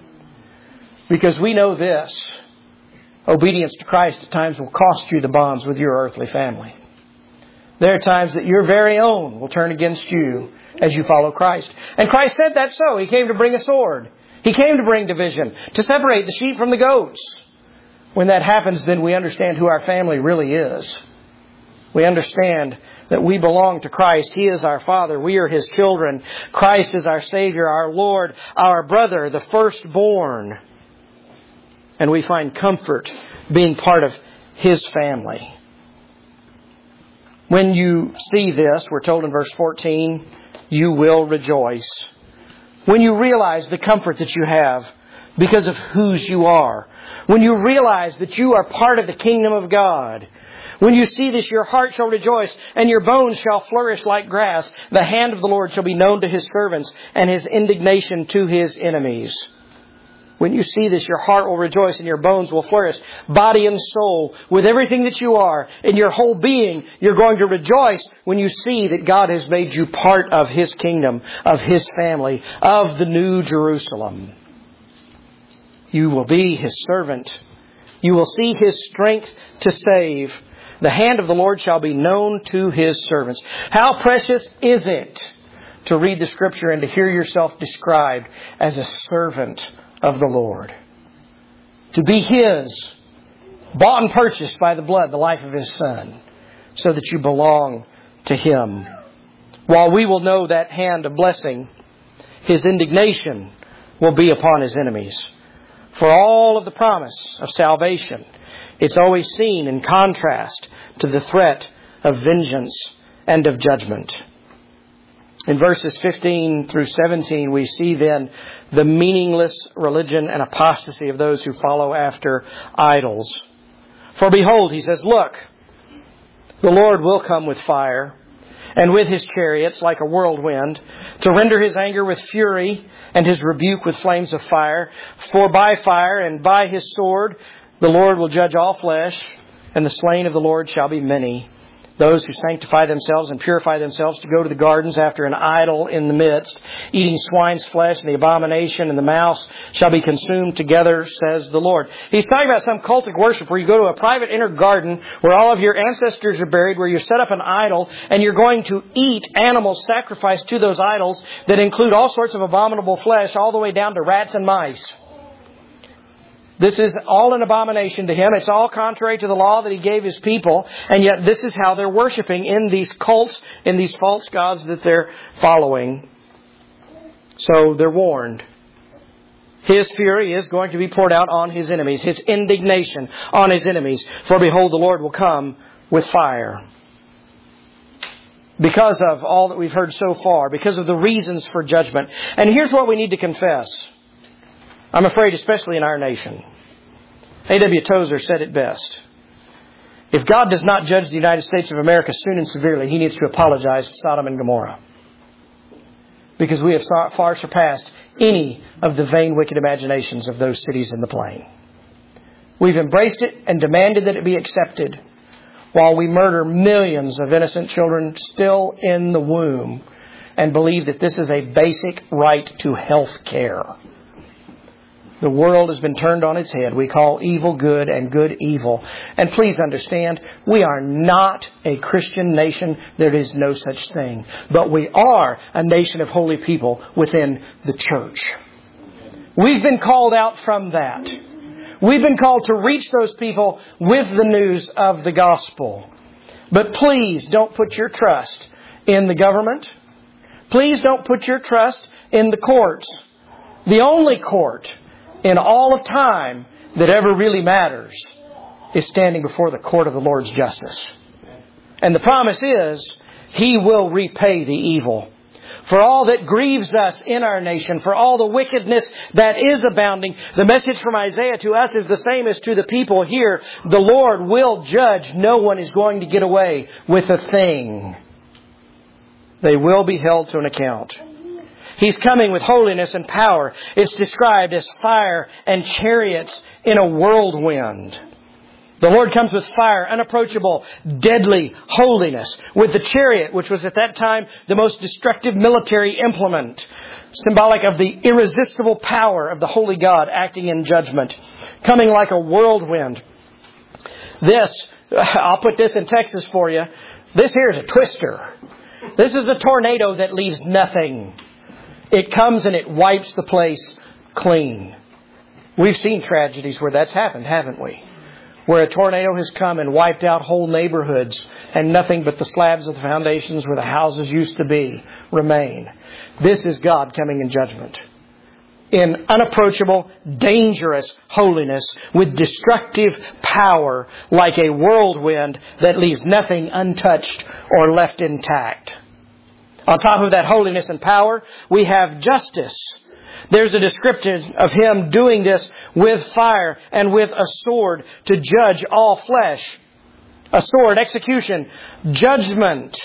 Because we know this. Obedience to Christ at times will cost you the bonds with your earthly family. There are times that your very own will turn against you as you follow Christ. And Christ said that so. He came to bring a sword. He came to bring division, to separate the sheep from the goats. When that happens, then we understand who our family really is. We understand that we belong to Christ. He is our Father. We are His children. Christ is our Savior, our Lord, our brother, the firstborn. And we find comfort being part of His family. When you see this, we're told in verse fourteen, you will rejoice. When you realize the comfort that you have because of whose you are. When you realize that you are part of the kingdom of God. When you see this, your heart shall rejoice, and your bones shall flourish like grass. The hand of the Lord shall be known to His servants, and His indignation to His enemies. When you see this, your heart will rejoice and your bones will flourish. Body and soul, with everything that you are, in your whole being, you're going to rejoice when you see that God has made you part of His kingdom, of His family, of the New Jerusalem. You will be His servant. You will see His strength to save. The hand of the Lord shall be known to His servants. How precious is it to read the Scripture and to hear yourself described as a servant of the Lord. To be His, bought and purchased by the blood, the life of His Son, so that you belong to Him. While we will know that hand of blessing, His indignation will be upon His enemies. For all of the promise of salvation, it's always seen in contrast to the threat of vengeance and of judgment. In verses fifteen through seventeen, we see then the meaningless religion and apostasy of those who follow after idols. For behold, he says, look, the Lord will come with fire, and with His chariots like a whirlwind, to render His anger with fury, and His rebuke with flames of fire. For by fire and by His sword the Lord will judge all flesh, and the slain of the Lord shall be many. Those who sanctify themselves and purify themselves to go to the gardens after an idol in the midst, eating swine's flesh and the abomination and the mouse shall be consumed together, says the Lord. He's talking about some cultic worship where you go to a private inner garden where all of your ancestors are buried, where you set up an idol and you're going to eat animals sacrificed to those idols that include all sorts of abominable flesh all the way down to rats and mice. This is all an abomination to Him. It's all contrary to the law that He gave His people. And yet this is how they're worshiping in these cults, in these false gods that they're following. So they're warned. His fury is going to be poured out on His enemies. His indignation on His enemies. For behold, the Lord will come with fire. Because of all that we've heard so far. Because of the reasons for judgment. And here's what we need to confess. I'm afraid, especially in our nation. A W Tozer said it best. If God does not judge the United States of America soon and severely, He needs to apologize to Sodom and Gomorrah. Because we have far surpassed any of the vain, wicked imaginations of those cities in the plain. We've embraced it and demanded that it be accepted, while we murder millions of innocent children still in the womb and believe that this is a basic right to health care. The world has been turned on its head. We call evil good and good evil. And please understand, we are not a Christian nation. There is no such thing. But we are a nation of holy people within the church. We've been called out from that. We've been called to reach those people with the news of the gospel. But please don't put your trust in the government. Please don't put your trust in the courts. The only court in all of time that ever really matters is standing before the court of the Lord's justice. And the promise is, He will repay the evil. For all that grieves us in our nation, for all the wickedness that is abounding, the message from Isaiah to us is the same as to the people here. The Lord will judge. No one is going to get away with a thing. They will be held to an account. He's coming with holiness and power. It's described as fire and chariots in a whirlwind. The Lord comes with fire, unapproachable, deadly holiness. With the chariot, which was at that time the most destructive military implement. Symbolic of the irresistible power of the holy God acting in judgment. Coming like a whirlwind. This, I'll put this in Texas for you. This here is a twister. This is a tornado that leaves nothing. It comes and it wipes the place clean. We've seen tragedies where that's happened, haven't we? Where a tornado has come and wiped out whole neighborhoods and nothing but the slabs of the foundations where the houses used to be remain. This is God coming in judgment. In unapproachable, dangerous holiness with destructive power like a whirlwind that leaves nothing untouched or left intact. On top of that holiness and power, we have justice. There's a description of Him doing this with fire and with a sword to judge all flesh. A sword, execution, judgment.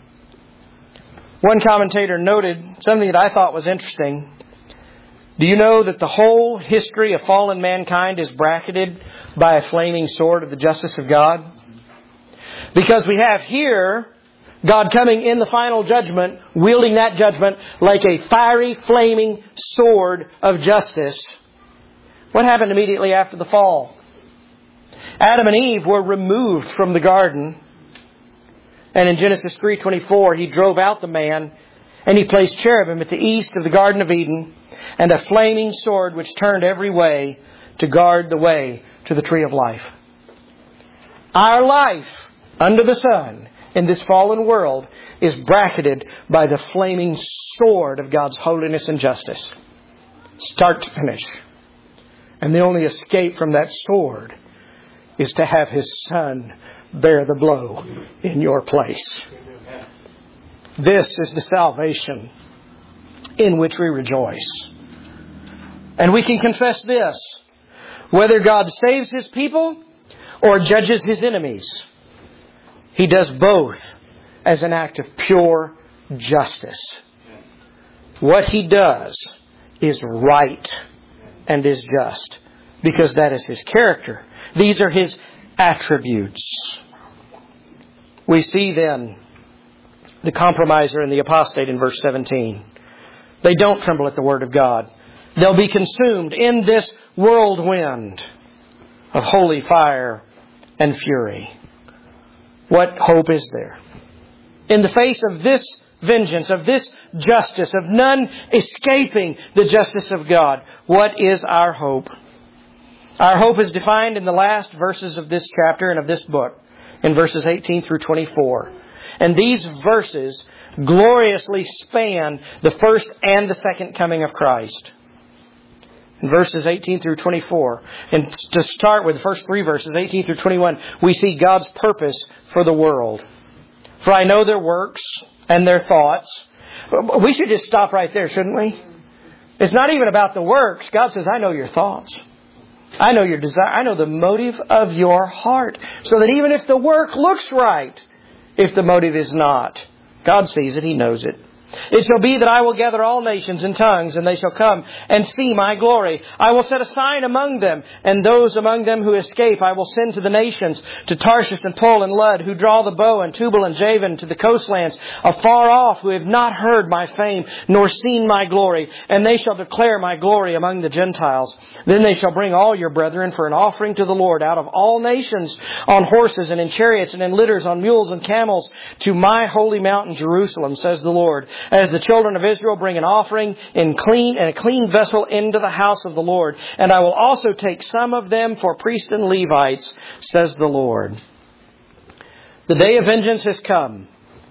One commentator noted something that I thought was interesting. Do you know that the whole history of fallen mankind is bracketed by a flaming sword of the justice of God? Because we have here God coming in the final judgment, wielding that judgment like a fiery, flaming sword of justice. What happened immediately after the fall? Adam and Eve were removed from the garden. And in Genesis three twenty-four, He drove out the man and He placed cherubim at the east of the Garden of Eden and a flaming sword which turned every way to guard the way to the tree of life. Our life under the sun in this fallen world is bracketed by the flaming sword of God's holiness and justice. Start to finish. And the only escape from that sword is to have His Son bear the blow in your place. This is the salvation in which we rejoice. And we can confess this. Whether God saves His people or judges His enemies, He does both as an act of pure justice. What He does is right and is just, because that is His character. These are His attributes. We see then the compromiser and the apostate in verse seventeen. They don't tremble at the word of God. They'll be consumed in this whirlwind of holy fire and fury. What hope is there? In the face of this vengeance, of this justice, of none escaping the justice of God, what is our hope? Our hope is defined in the last verses of this chapter and of this book, in verses eighteen through twenty-four. And these verses gloriously span the first and the second coming of Christ. In verses eighteen through twenty-four, and to start with the first three verses, eighteen through twenty-one, we see God's purpose for the world. For I know their works and their thoughts. We should just stop right there, shouldn't we? It's not even about the works. God says, I know your thoughts. I know your desire. I know the motive of your heart. So that even if the work looks right, if the motive is not, God sees it. He knows it. It shall be that I will gather all nations and tongues, and they shall come and see my glory. I will set a sign among them, and those among them who escape I will send to the nations, to Tarshish and Pul and Lud, who draw the bow, and Tubal and Javan, to the coastlands, afar off, who have not heard my fame, nor seen my glory. And they shall declare my glory among the Gentiles. Then they shall bring all your brethren for an offering to the Lord out of all nations, on horses and in chariots and in litters, on mules and camels, to my holy mountain Jerusalem, says the Lord. As the children of Israel bring an offering in clean and a clean vessel into the house of the Lord. And I will also take some of them for priests and Levites, says the Lord. The day of vengeance has come.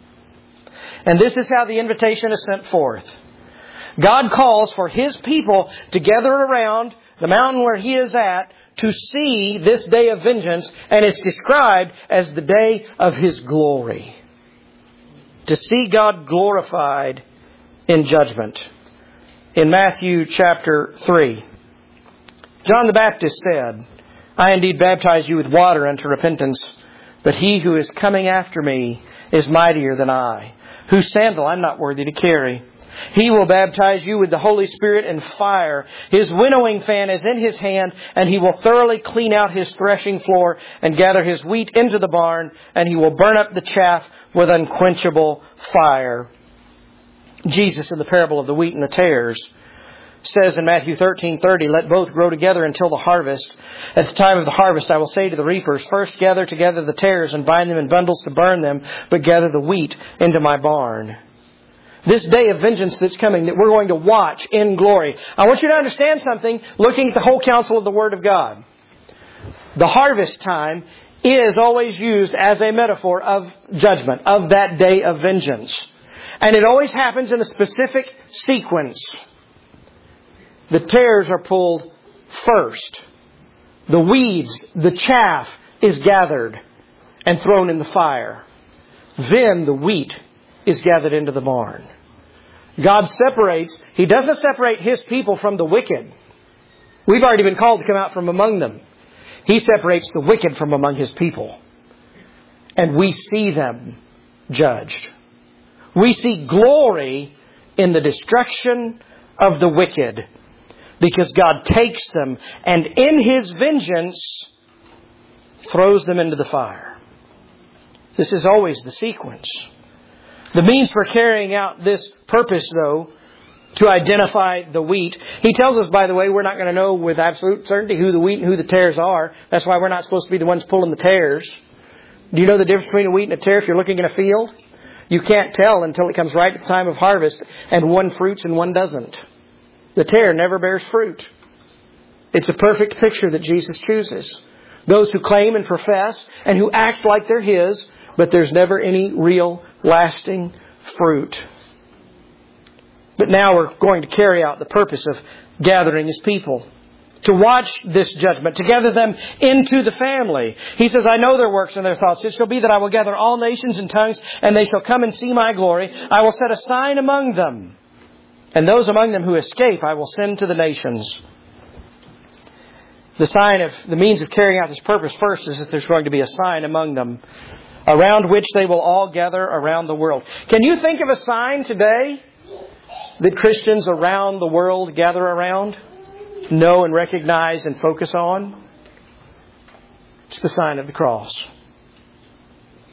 And this is how the invitation is sent forth. God calls for His people to gather around the mountain where He is at to see this day of vengeance, and it's described as the day of His glory. To see God glorified in judgment. In Matthew chapter three, John the Baptist said, I indeed baptize you with water unto repentance, but He who is coming after me is mightier than I, whose sandal I'm not worthy to carry. He will baptize you with the Holy Spirit and fire. His winnowing fan is in His hand, and He will thoroughly clean out His threshing floor and gather His wheat into the barn, and He will burn up the chaff with unquenchable fire. Jesus, in the parable of the wheat and the tares, says in Matthew thirteen thirty, let both grow together until the harvest. At the time of the harvest, I will say to the reapers, first gather together the tares and bind them in bundles to burn them, but gather the wheat into my barn. This day of vengeance that's coming, that we're going to watch in glory. I want you to understand something, looking at the whole counsel of the Word of God. The harvest time is always used as a metaphor of judgment, of that day of vengeance. And it always happens in a specific sequence. The tares are pulled first. The weeds, the chaff is gathered and thrown in the fire. Then the wheat is gathered into the barn. God separates, He doesn't separate His people from the wicked. We've already been called to come out from among them. He separates the wicked from among His people. And we see them judged. We see glory in the destruction of the wicked, because God takes them and in His vengeance throws them into the fire. This is always the sequence. The means for carrying out this purpose, though, to identify the wheat. He tells us, by the way, we're not going to know with absolute certainty who the wheat and who the tares are. That's why we're not supposed to be the ones pulling the tares. Do you know the difference between a wheat and a tare if you're looking in a field? You can't tell until it comes right at the time of harvest and one fruits and one doesn't. The tare never bears fruit. It's a perfect picture that Jesus chooses. Those who claim and profess and who act like they're His, but there's never any real lasting fruit. But now we're going to carry out the purpose of gathering His people. To watch this judgment, to gather them into the family. He says, I know their works and their thoughts. It shall be that I will gather all nations and tongues, and they shall come and see my glory. I will set a sign among them. And those among them who escape, I will send to the nations. The sign of, the means of carrying out this purpose first is that there's going to be a sign among them, around which they will all gather around the world. Can you think of a sign today that Christians around the world gather around, know and recognize and focus on? It's the sign of the cross.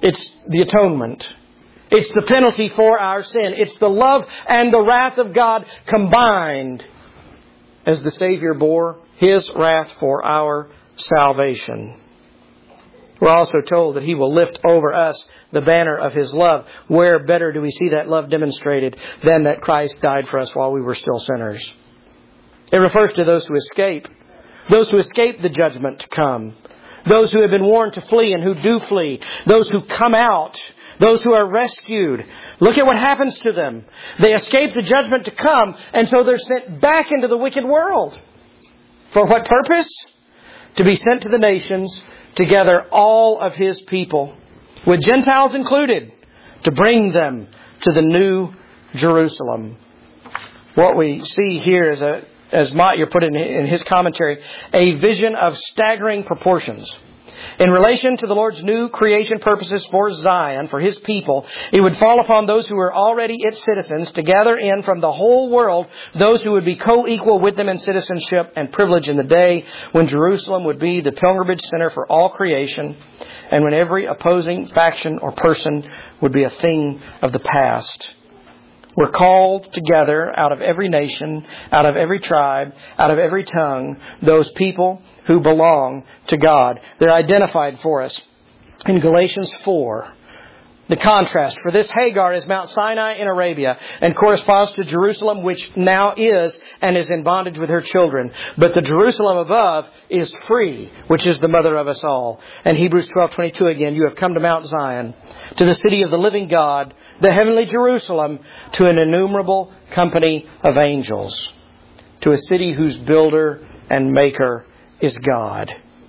It's the atonement. It's the penalty for our sin. It's the love and the wrath of God combined as the Savior bore His wrath for our salvation. We're also told that He will lift over us the banner of His love. Where better do we see that love demonstrated than that Christ died for us while we were still sinners? It refers to those who escape. Those who escape the judgment to come. Those who have been warned to flee and who do flee. Those who come out. Those who are rescued. Look at what happens to them. They escape the judgment to come, and so they're sent back into the wicked world. For what purpose? To be sent to the nations to gather all of His people, with Gentiles included, to bring them to the new Jerusalem. What we see here is, a, as Matthew put in, in his commentary, a vision of staggering proportions. In relation to the Lord's new creation purposes for Zion, for His people, it would fall upon those who were already its citizens to gather in from the whole world those who would be co-equal with them in citizenship and privilege in the day when Jerusalem would be the pilgrimage center for all creation, and when every opposing faction or person would be a thing of the past. We're called together out of every nation, out of every tribe, out of every tongue, those people who belong to God. They're identified for us in Galatians four. The contrast for this Hagar is Mount Sinai in Arabia and corresponds to Jerusalem, which now is and is in bondage with her children. But the Jerusalem above is free, which is the mother of us all. And Hebrews twelve twenty-two again, you have come to Mount Zion, to the city of the living God, the heavenly Jerusalem, to an innumerable company of angels, to a city whose builder and maker is God.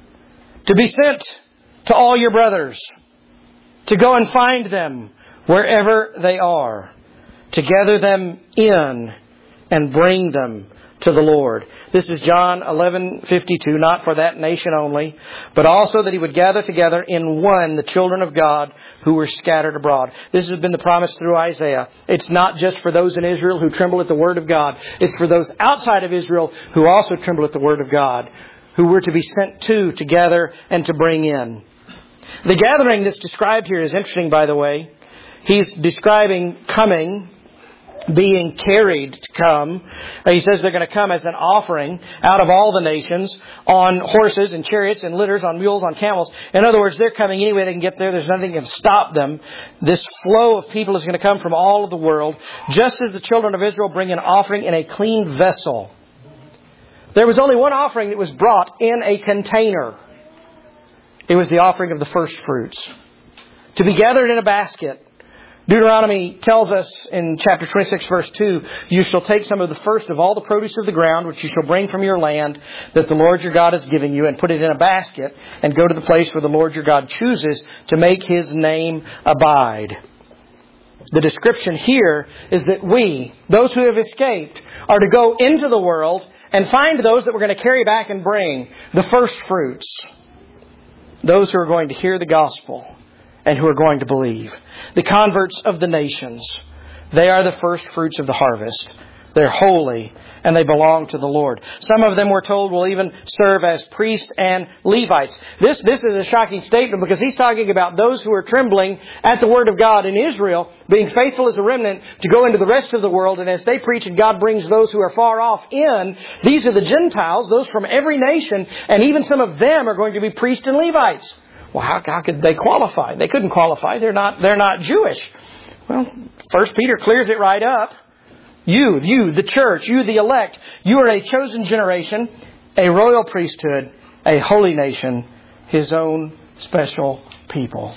To be sent to all your brothers, to go and find them wherever they are, to gather them in and bring them to the Lord. This is John eleven fifty-two, not for that nation only, but also that He would gather together in one the children of God who were scattered abroad. This has been the promise through Isaiah. It's not just for those in Israel who tremble at the word of God. It's for those outside of Israel who also tremble at the word of God, who were to be sent to, to gather and to bring in. The gathering that's described here is interesting, by the way. He's describing coming, being carried to come. He says they're going to come as an offering out of all the nations on horses and chariots and litters, on mules, on camels. In other words, they're coming any way they can get there. There's nothing that can stop them. This flow of people is going to come from all of the world, just as the children of Israel bring an offering in a clean vessel. There was only one offering that was brought in a container. It was the offering of the first fruits, to be gathered in a basket. Deuteronomy tells us in chapter twenty-six, verse two, you shall take some of the first of all the produce of the ground, which you shall bring from your land, that the Lord your God is giving you, and put it in a basket, and go to the place where the Lord your God chooses to make His name abide. The description here is that we, those who have escaped, are to go into the world and find those that we're going to carry back and bring, the first fruits. Those who are going to hear the gospel and who are going to believe. The converts of the nations. They are the first fruits of the harvest. They're holy and they belong to the Lord. Some of them, we're told, will even serve as priests and Levites. This, this is a shocking statement because he's talking about those who are trembling at the Word of God in Israel, being faithful as a remnant to go into the rest of the world. And as they preach and God brings those who are far off in, these are the Gentiles, those from every nation, and even some of them are going to be priests and Levites. Well, how, how could they qualify? They couldn't qualify. They're not, they're not Jewish. Well, First Peter clears it right up. You, you, the church, you, the elect, you are a chosen generation, a royal priesthood, a holy nation, His own special people.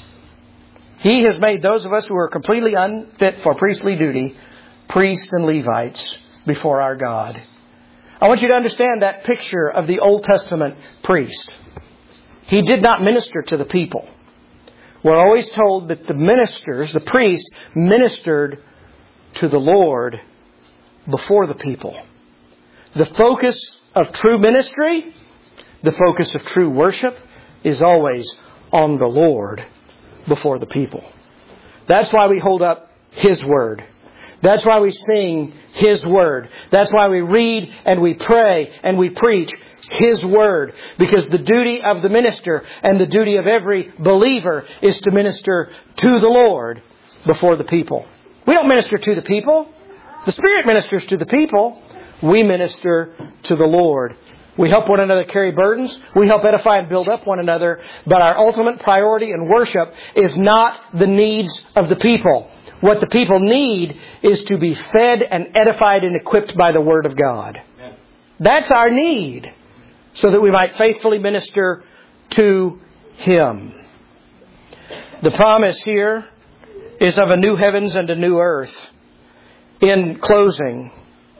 He has made those of us who are completely unfit for priestly duty, priests and Levites before our God. I want you to understand that picture of the Old Testament priest. He did not minister to the people. We're always told that the ministers, the priests, ministered to the Lord before the people. The focus of true ministry, the focus of true worship, is always on the Lord before the people. That's why we hold up His Word. That's why we sing His Word. That's why we read and we pray and we preach His Word. Because the duty of the minister and the duty of every believer is to minister to the Lord before the people. We don't minister to the people. The Spirit ministers to the people. We minister to the Lord. We help one another carry burdens. We help edify and build up one another. But our ultimate priority in worship is not the needs of the people. What the people need is to be fed and edified and equipped by the Word of God. That's our need, so that we might faithfully minister to Him. The promise here is of a new heavens and a new earth. In closing,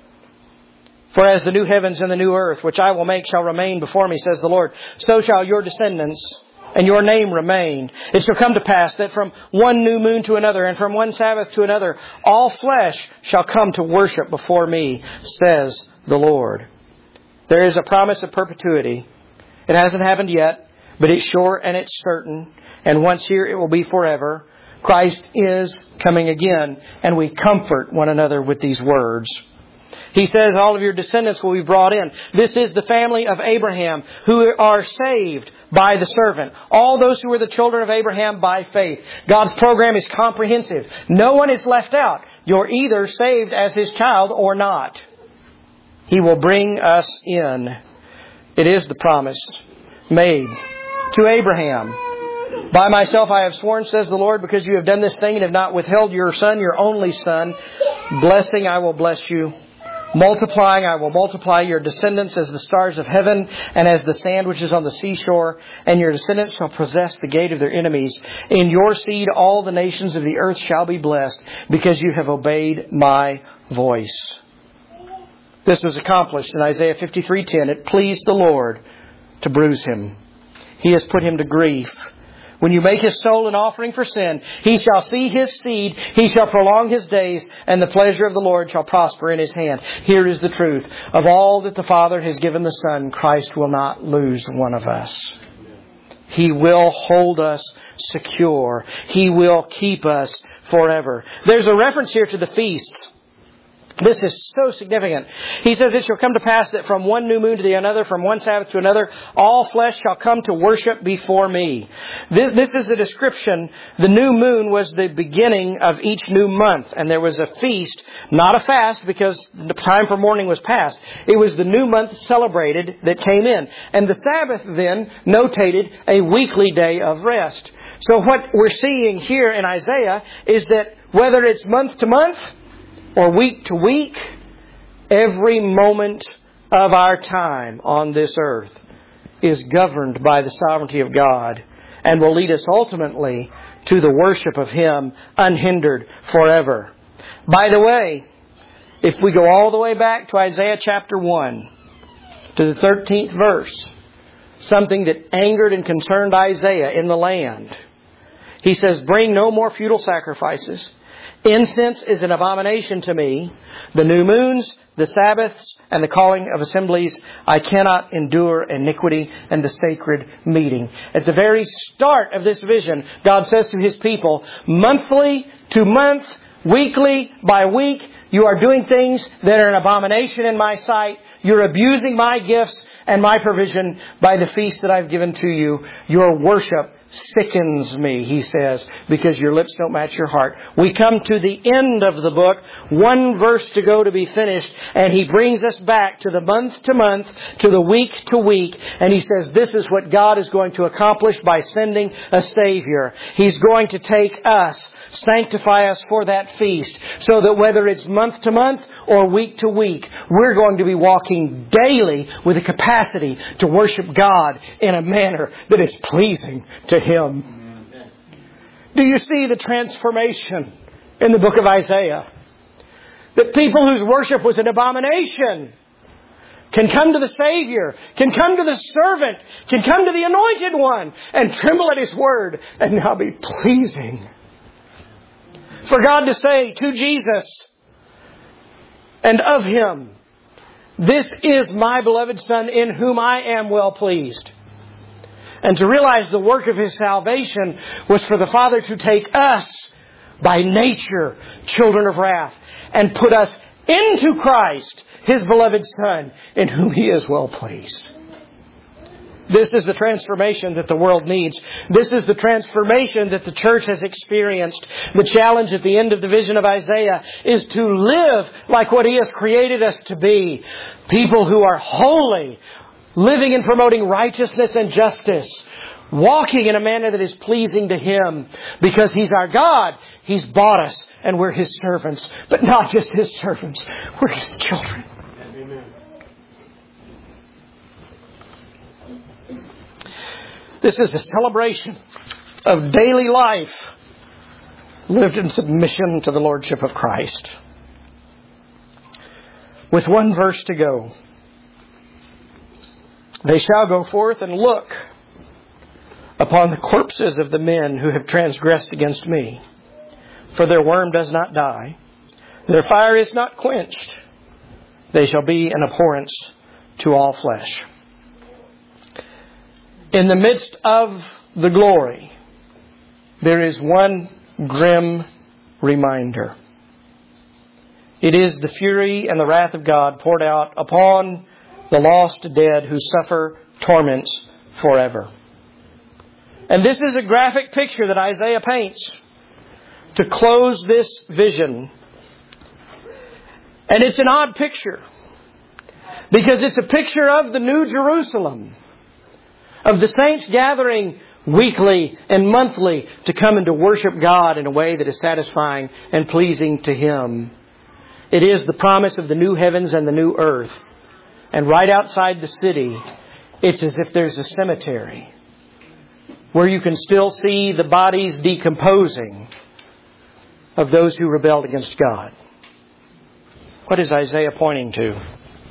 for as the new heavens and the new earth, which I will make, shall remain before me, says the Lord, so shall your descendants and your name remain. It shall come to pass that from one new moon to another, and from one Sabbath to another, all flesh shall come to worship before me, says the Lord. There is a promise of perpetuity. It hasn't happened yet, but it's sure and it's certain. And once here, it will be forever. Christ is coming again, and we comfort one another with these words. He says all of your descendants will be brought in. This is the family of Abraham who are saved by the servant. All those who are the children of Abraham by faith. God's program is comprehensive. No one is left out. You're either saved as His child or not. He will bring us in. It is the promise made to Abraham. By myself I have sworn, says the Lord, because you have done this thing and have not withheld your son, your only son. Blessing I will bless you. Multiplying, I will multiply your descendants as the stars of heaven and as the sand which is on the seashore. And your descendants shall possess the gate of their enemies. In your seed all the nations of the earth shall be blessed, because you have obeyed my voice. This was accomplished in Isaiah fifty-three ten. It pleased the Lord to bruise him. He has put him to grief. When you make his soul an offering for sin, he shall see his seed, he shall prolong his days, and the pleasure of the Lord shall prosper in his hand. Here is the truth. Of all that the Father has given the Son, Christ will not lose one of us. He will hold us secure. He will keep us forever. There's a reference here to the feasts. This is so significant. He says, it shall come to pass that from one new moon to the another, from one Sabbath to another, all flesh shall come to worship before me. This, this is a description. The new moon was the beginning of each new month. And there was a feast, not a fast, because the time for mourning was past. It was the new month celebrated that came in. And the Sabbath then notated a weekly day of rest. So what we're seeing here in Isaiah is that whether it's month to month, or week to week, every moment of our time on this earth is governed by the sovereignty of God and will lead us ultimately to the worship of Him unhindered forever. By the way, if we go all the way back to Isaiah chapter one, to the thirteenth verse, something that angered and concerned Isaiah in the land. He says, bring no more futile sacrifices. Incense is an abomination to me. The new moons, the Sabbaths, and the calling of assemblies, I cannot endure iniquity and the sacred meeting. At the very start of this vision, God says to His people, monthly to month, weekly by week, you are doing things that are an abomination in my sight. You're abusing my gifts and my provision by the feast that I've given to you. Your worship sickens me, He says, because your lips don't match your heart. We come to the end of the book, one verse to go to be finished, and He brings us back to the month to month, to the week to week, and He says this is what God is going to accomplish by sending a Savior. He's going to take us, sanctify us for that feast, so that whether it's month to month or week to week, we're going to be walking daily with the capacity to worship God in a manner that is pleasing to Him. Do you see the transformation in the book of Isaiah? That people whose worship was an abomination can come to the Savior, can come to the servant, can come to the Anointed One and tremble at His word and now be pleasing. For God to say to Jesus and of Him, this is my beloved Son in whom I am well pleased. And to realize the work of His salvation was for the Father to take us, by nature, children of wrath, and put us into Christ, His beloved Son, in whom He is well pleased. This is the transformation that the world needs. This is the transformation that the church has experienced. The challenge at the end of the vision of Isaiah is to live like what He has created us to be. People who are holy, living and promoting righteousness and justice, walking in a manner that is pleasing to Him. Because He's our God. He's bought us and we're His servants. But not just His servants. We're His children. This is a celebration of daily life lived in submission to the Lordship of Christ. With one verse to go. They shall go forth and look upon the corpses of the men who have transgressed against me. For their worm does not die. Their fire is not quenched. They shall be an abhorrence to all flesh. In the midst of the glory, there is one grim reminder. It is the fury and the wrath of God poured out upon the lost dead who suffer torments forever. And this is a graphic picture that Isaiah paints to close this vision. And it's an odd picture because it's a picture of the New Jerusalem, of the saints gathering weekly and monthly to come and to worship God in a way that is satisfying and pleasing to Him. It is the promise of the new heavens and the new earth. And right outside the city, it's as if there's a cemetery where you can still see the bodies decomposing of those who rebelled against God. What is Isaiah pointing to?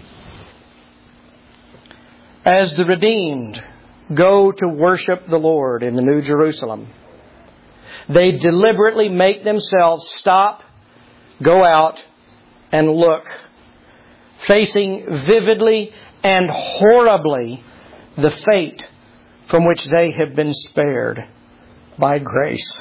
As the redeemed go to worship the Lord in the New Jerusalem, they deliberately make themselves stop, go out, and look, facing vividly and horribly the fate from which they have been spared by grace.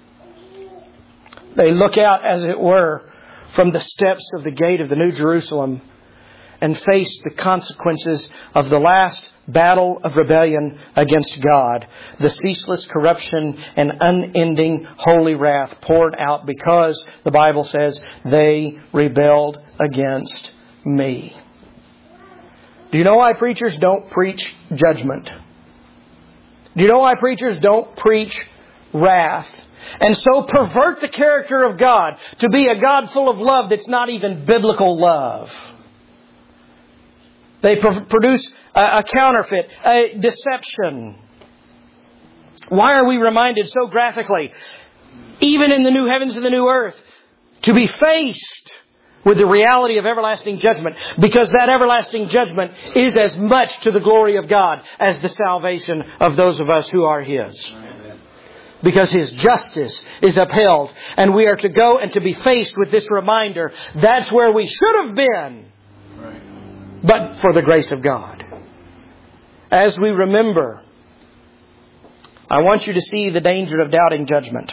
They look out, as it were, from the steps of the gate of the New Jerusalem and face the consequences of the last battle of rebellion against God, the ceaseless corruption and unending holy wrath poured out because, the Bible says, they rebelled against me. Do you know why preachers don't preach judgment? Do you know why preachers don't preach wrath? And so pervert the character of God to be a God full of love that's not even biblical love. They pr- produce a, a counterfeit, a deception. Why are we reminded so graphically, even in the new heavens and the new earth, to be faced with the reality of everlasting judgment? Because that everlasting judgment is as much to the glory of God as the salvation of those of us who are His. Because His justice is upheld. And we are to go and to be faced with this reminder. That's where we should have been. But for the grace of God. As we remember, I want you to see the danger of doubting judgment.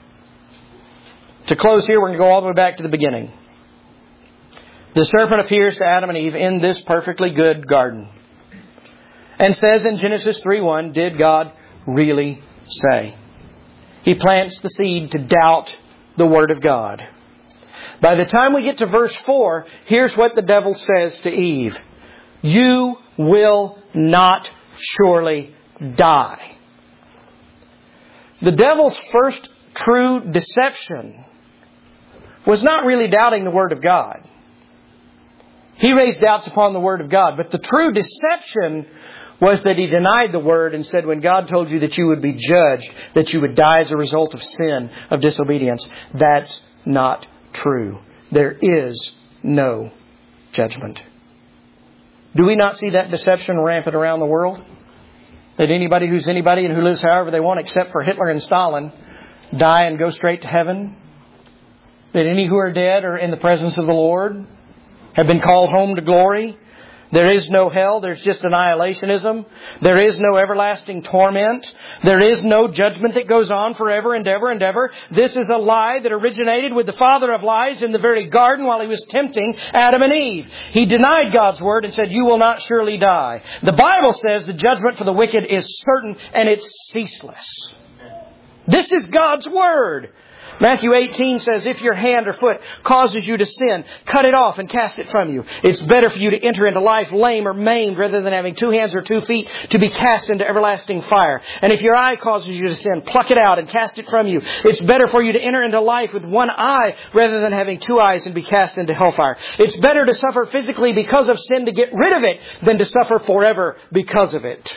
To close here, we're going to go all the way back to the beginning. The serpent appears to Adam and Eve in this perfectly good garden. And says in Genesis three one, did God really say? He plants the seed to doubt the Word of God. By the time we get to verse four, here's what the devil says to Eve. You will not surely die. The devil's first true deception was not really doubting the Word of God. He raised doubts upon the Word of God. But the true deception was that he denied the Word and said, when God told you that you would be judged, that you would die as a result of sin, of disobedience, that's not true. There is no judgment. Do we not see that deception rampant around the world? That anybody who's anybody and who lives however they want, except for Hitler and Stalin, die and go straight to heaven? That any who are dead are in the presence of the Lord, have been called home to glory? There is no hell. There's just annihilationism. There is no everlasting torment. There is no judgment that goes on forever and ever and ever. This is a lie that originated with the father of lies in the very garden while he was tempting Adam and Eve. He denied God's word and said, you will not surely die. The Bible says the judgment for the wicked is certain and it's ceaseless. This is God's word. Matthew eighteen says, if your hand or foot causes you to sin, cut it off and cast it from you. It's better for you to enter into life lame or maimed rather than having two hands or two feet to be cast into everlasting fire. And if your eye causes you to sin, pluck it out and cast it from you. It's better for you to enter into life with one eye rather than having two eyes and be cast into hellfire. It's better to suffer physically because of sin to get rid of it than to suffer forever because of it.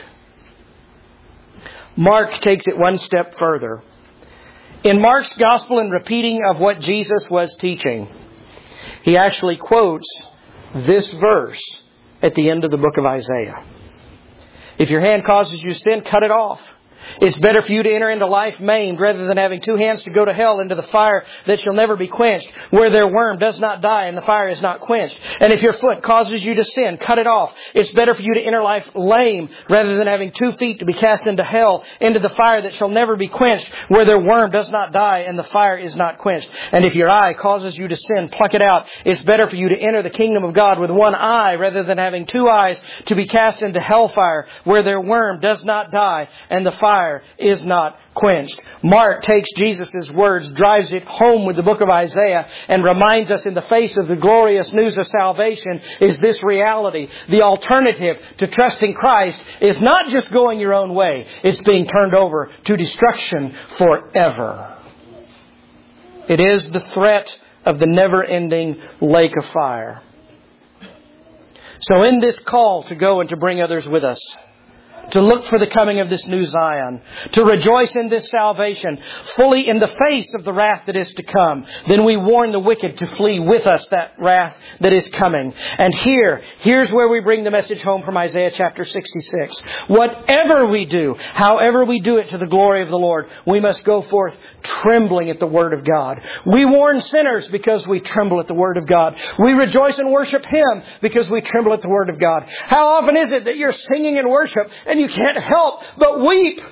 Mark takes it one step further. In Mark's gospel and repeating of what Jesus was teaching, he actually quotes this verse at the end of the book of Isaiah. If your hand causes you sin, cut it off. It's better for you to enter into life maimed rather than having two hands to go to hell into the fire that shall never be quenched, where their worm does not die and the fire is not quenched. And if your foot causes you to sin, cut it off. It's better for you to enter life lame rather than having two feet to be cast into hell, into the fire that shall never be quenched, where their worm does not die and the fire is not quenched. And if your eye causes you to sin, pluck it out. It's better for you to enter the kingdom of God with one eye rather than having two eyes to be cast into hellfire, where their worm does not die and the fire is not quenched. Mark takes Jesus' words, drives it home with the book of Isaiah, and reminds us in the face of the glorious news of salvation is this reality. The alternative to trusting Christ is not just going your own way. It's being turned over to destruction forever. It is the threat of the never-ending lake of fire. So in this call to go and to bring others with us, to look for the coming of this new Zion, to rejoice in this salvation, fully in the face of the wrath that is to come, then we warn the wicked to flee with us that wrath that is coming. And here, here's where we bring the message home from Isaiah chapter sixty-six. Whatever we do, however we do it to the glory of the Lord, we must go forth trembling at the word of God. We warn sinners because we tremble at the word of God. We rejoice and worship Him because we tremble at the word of God. How often is it that you're singing in worship and you can't help but weep?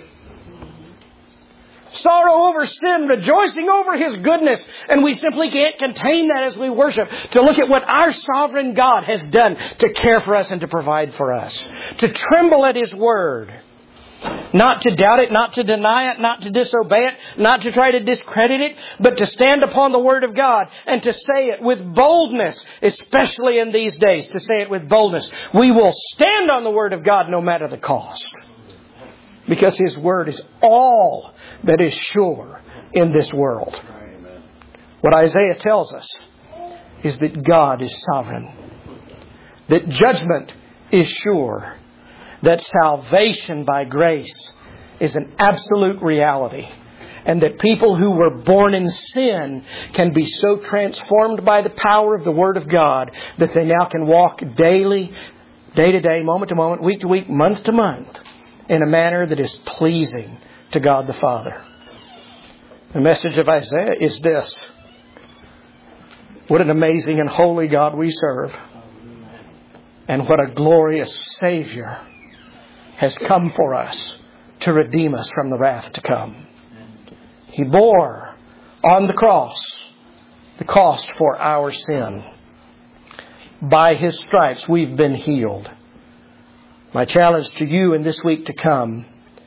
Sorrow over sin, rejoicing over His goodness. And we simply can't contain that as we worship, to look at what our sovereign God has done to care for us and to provide for us. To tremble at His word. Not to doubt it, not to deny it, not to disobey it, not to try to discredit it, but to stand upon the word of God and to say it with boldness, especially in these days, to say it with boldness. We will stand on the word of God no matter the cost. Because His word is all that is sure in this world. What Isaiah tells us is that God is sovereign. That judgment is sure. That salvation by grace is an absolute reality. And that people who were born in sin can be so transformed by the power of the Word of God that they now can walk daily, day to day, moment to moment, week to week, month to month, in a manner that is pleasing to God the Father. The message of Isaiah is this. What an amazing and holy God we serve. And what a glorious Savior has come for us to redeem us from the wrath to come. He bore on the cross the cost for our sin. By His stripes we've been healed. My challenge to you in this week to come,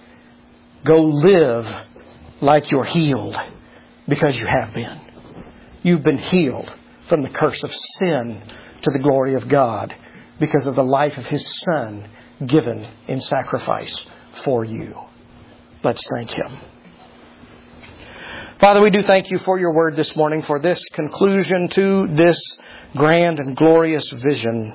go live like you're healed, because you have been. You've been healed from the curse of sin to the glory of God because of the life of His Son given in sacrifice for you. Let's thank Him. Father, we do thank You for Your word this morning, for this conclusion to this grand and glorious vision,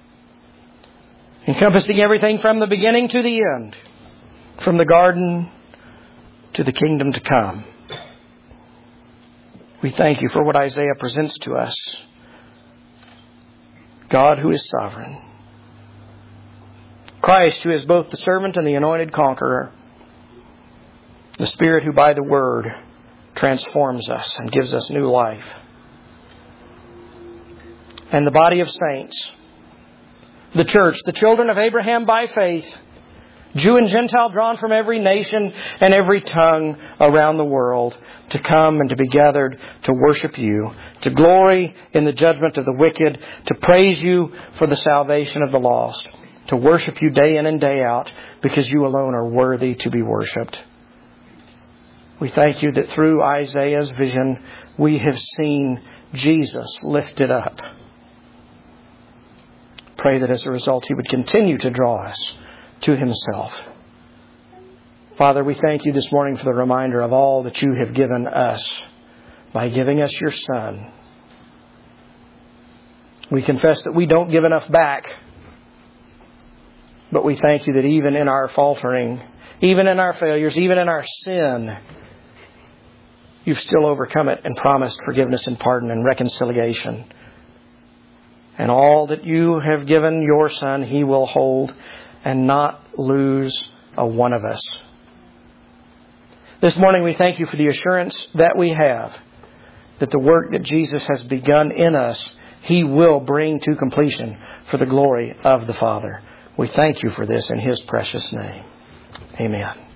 encompassing everything from the beginning to the end, from the garden to the kingdom to come. We thank You for what Isaiah presents to us. God who is sovereign. Christ who is both the servant and the anointed conqueror. The Spirit who by the Word transforms us and gives us new life. And the body of saints the church, the children of Abraham by faith, Jew and Gentile drawn from every nation and every tongue around the world, to come and to be gathered to worship You, to glory in the judgment of the wicked, to praise You for the salvation of the lost, to worship You day in and day out, because You alone are worthy to be worshipped. We thank You that through Isaiah's vision we have seen Jesus lifted up. Pray that as a result He would continue to draw us to Himself. Father, we thank You this morning for the reminder of all that You have given us by giving us Your Son. We confess that we don't give enough back, but we thank You that even in our faltering, even in our failures, even in our sin, You've still overcome it and promised forgiveness and pardon and reconciliation. And all that You have given Your Son, He will hold and not lose a one of us. This morning we thank You for the assurance that we have that the work that Jesus has begun in us, He will bring to completion for the glory of the Father. We thank You for this in His precious name. Amen.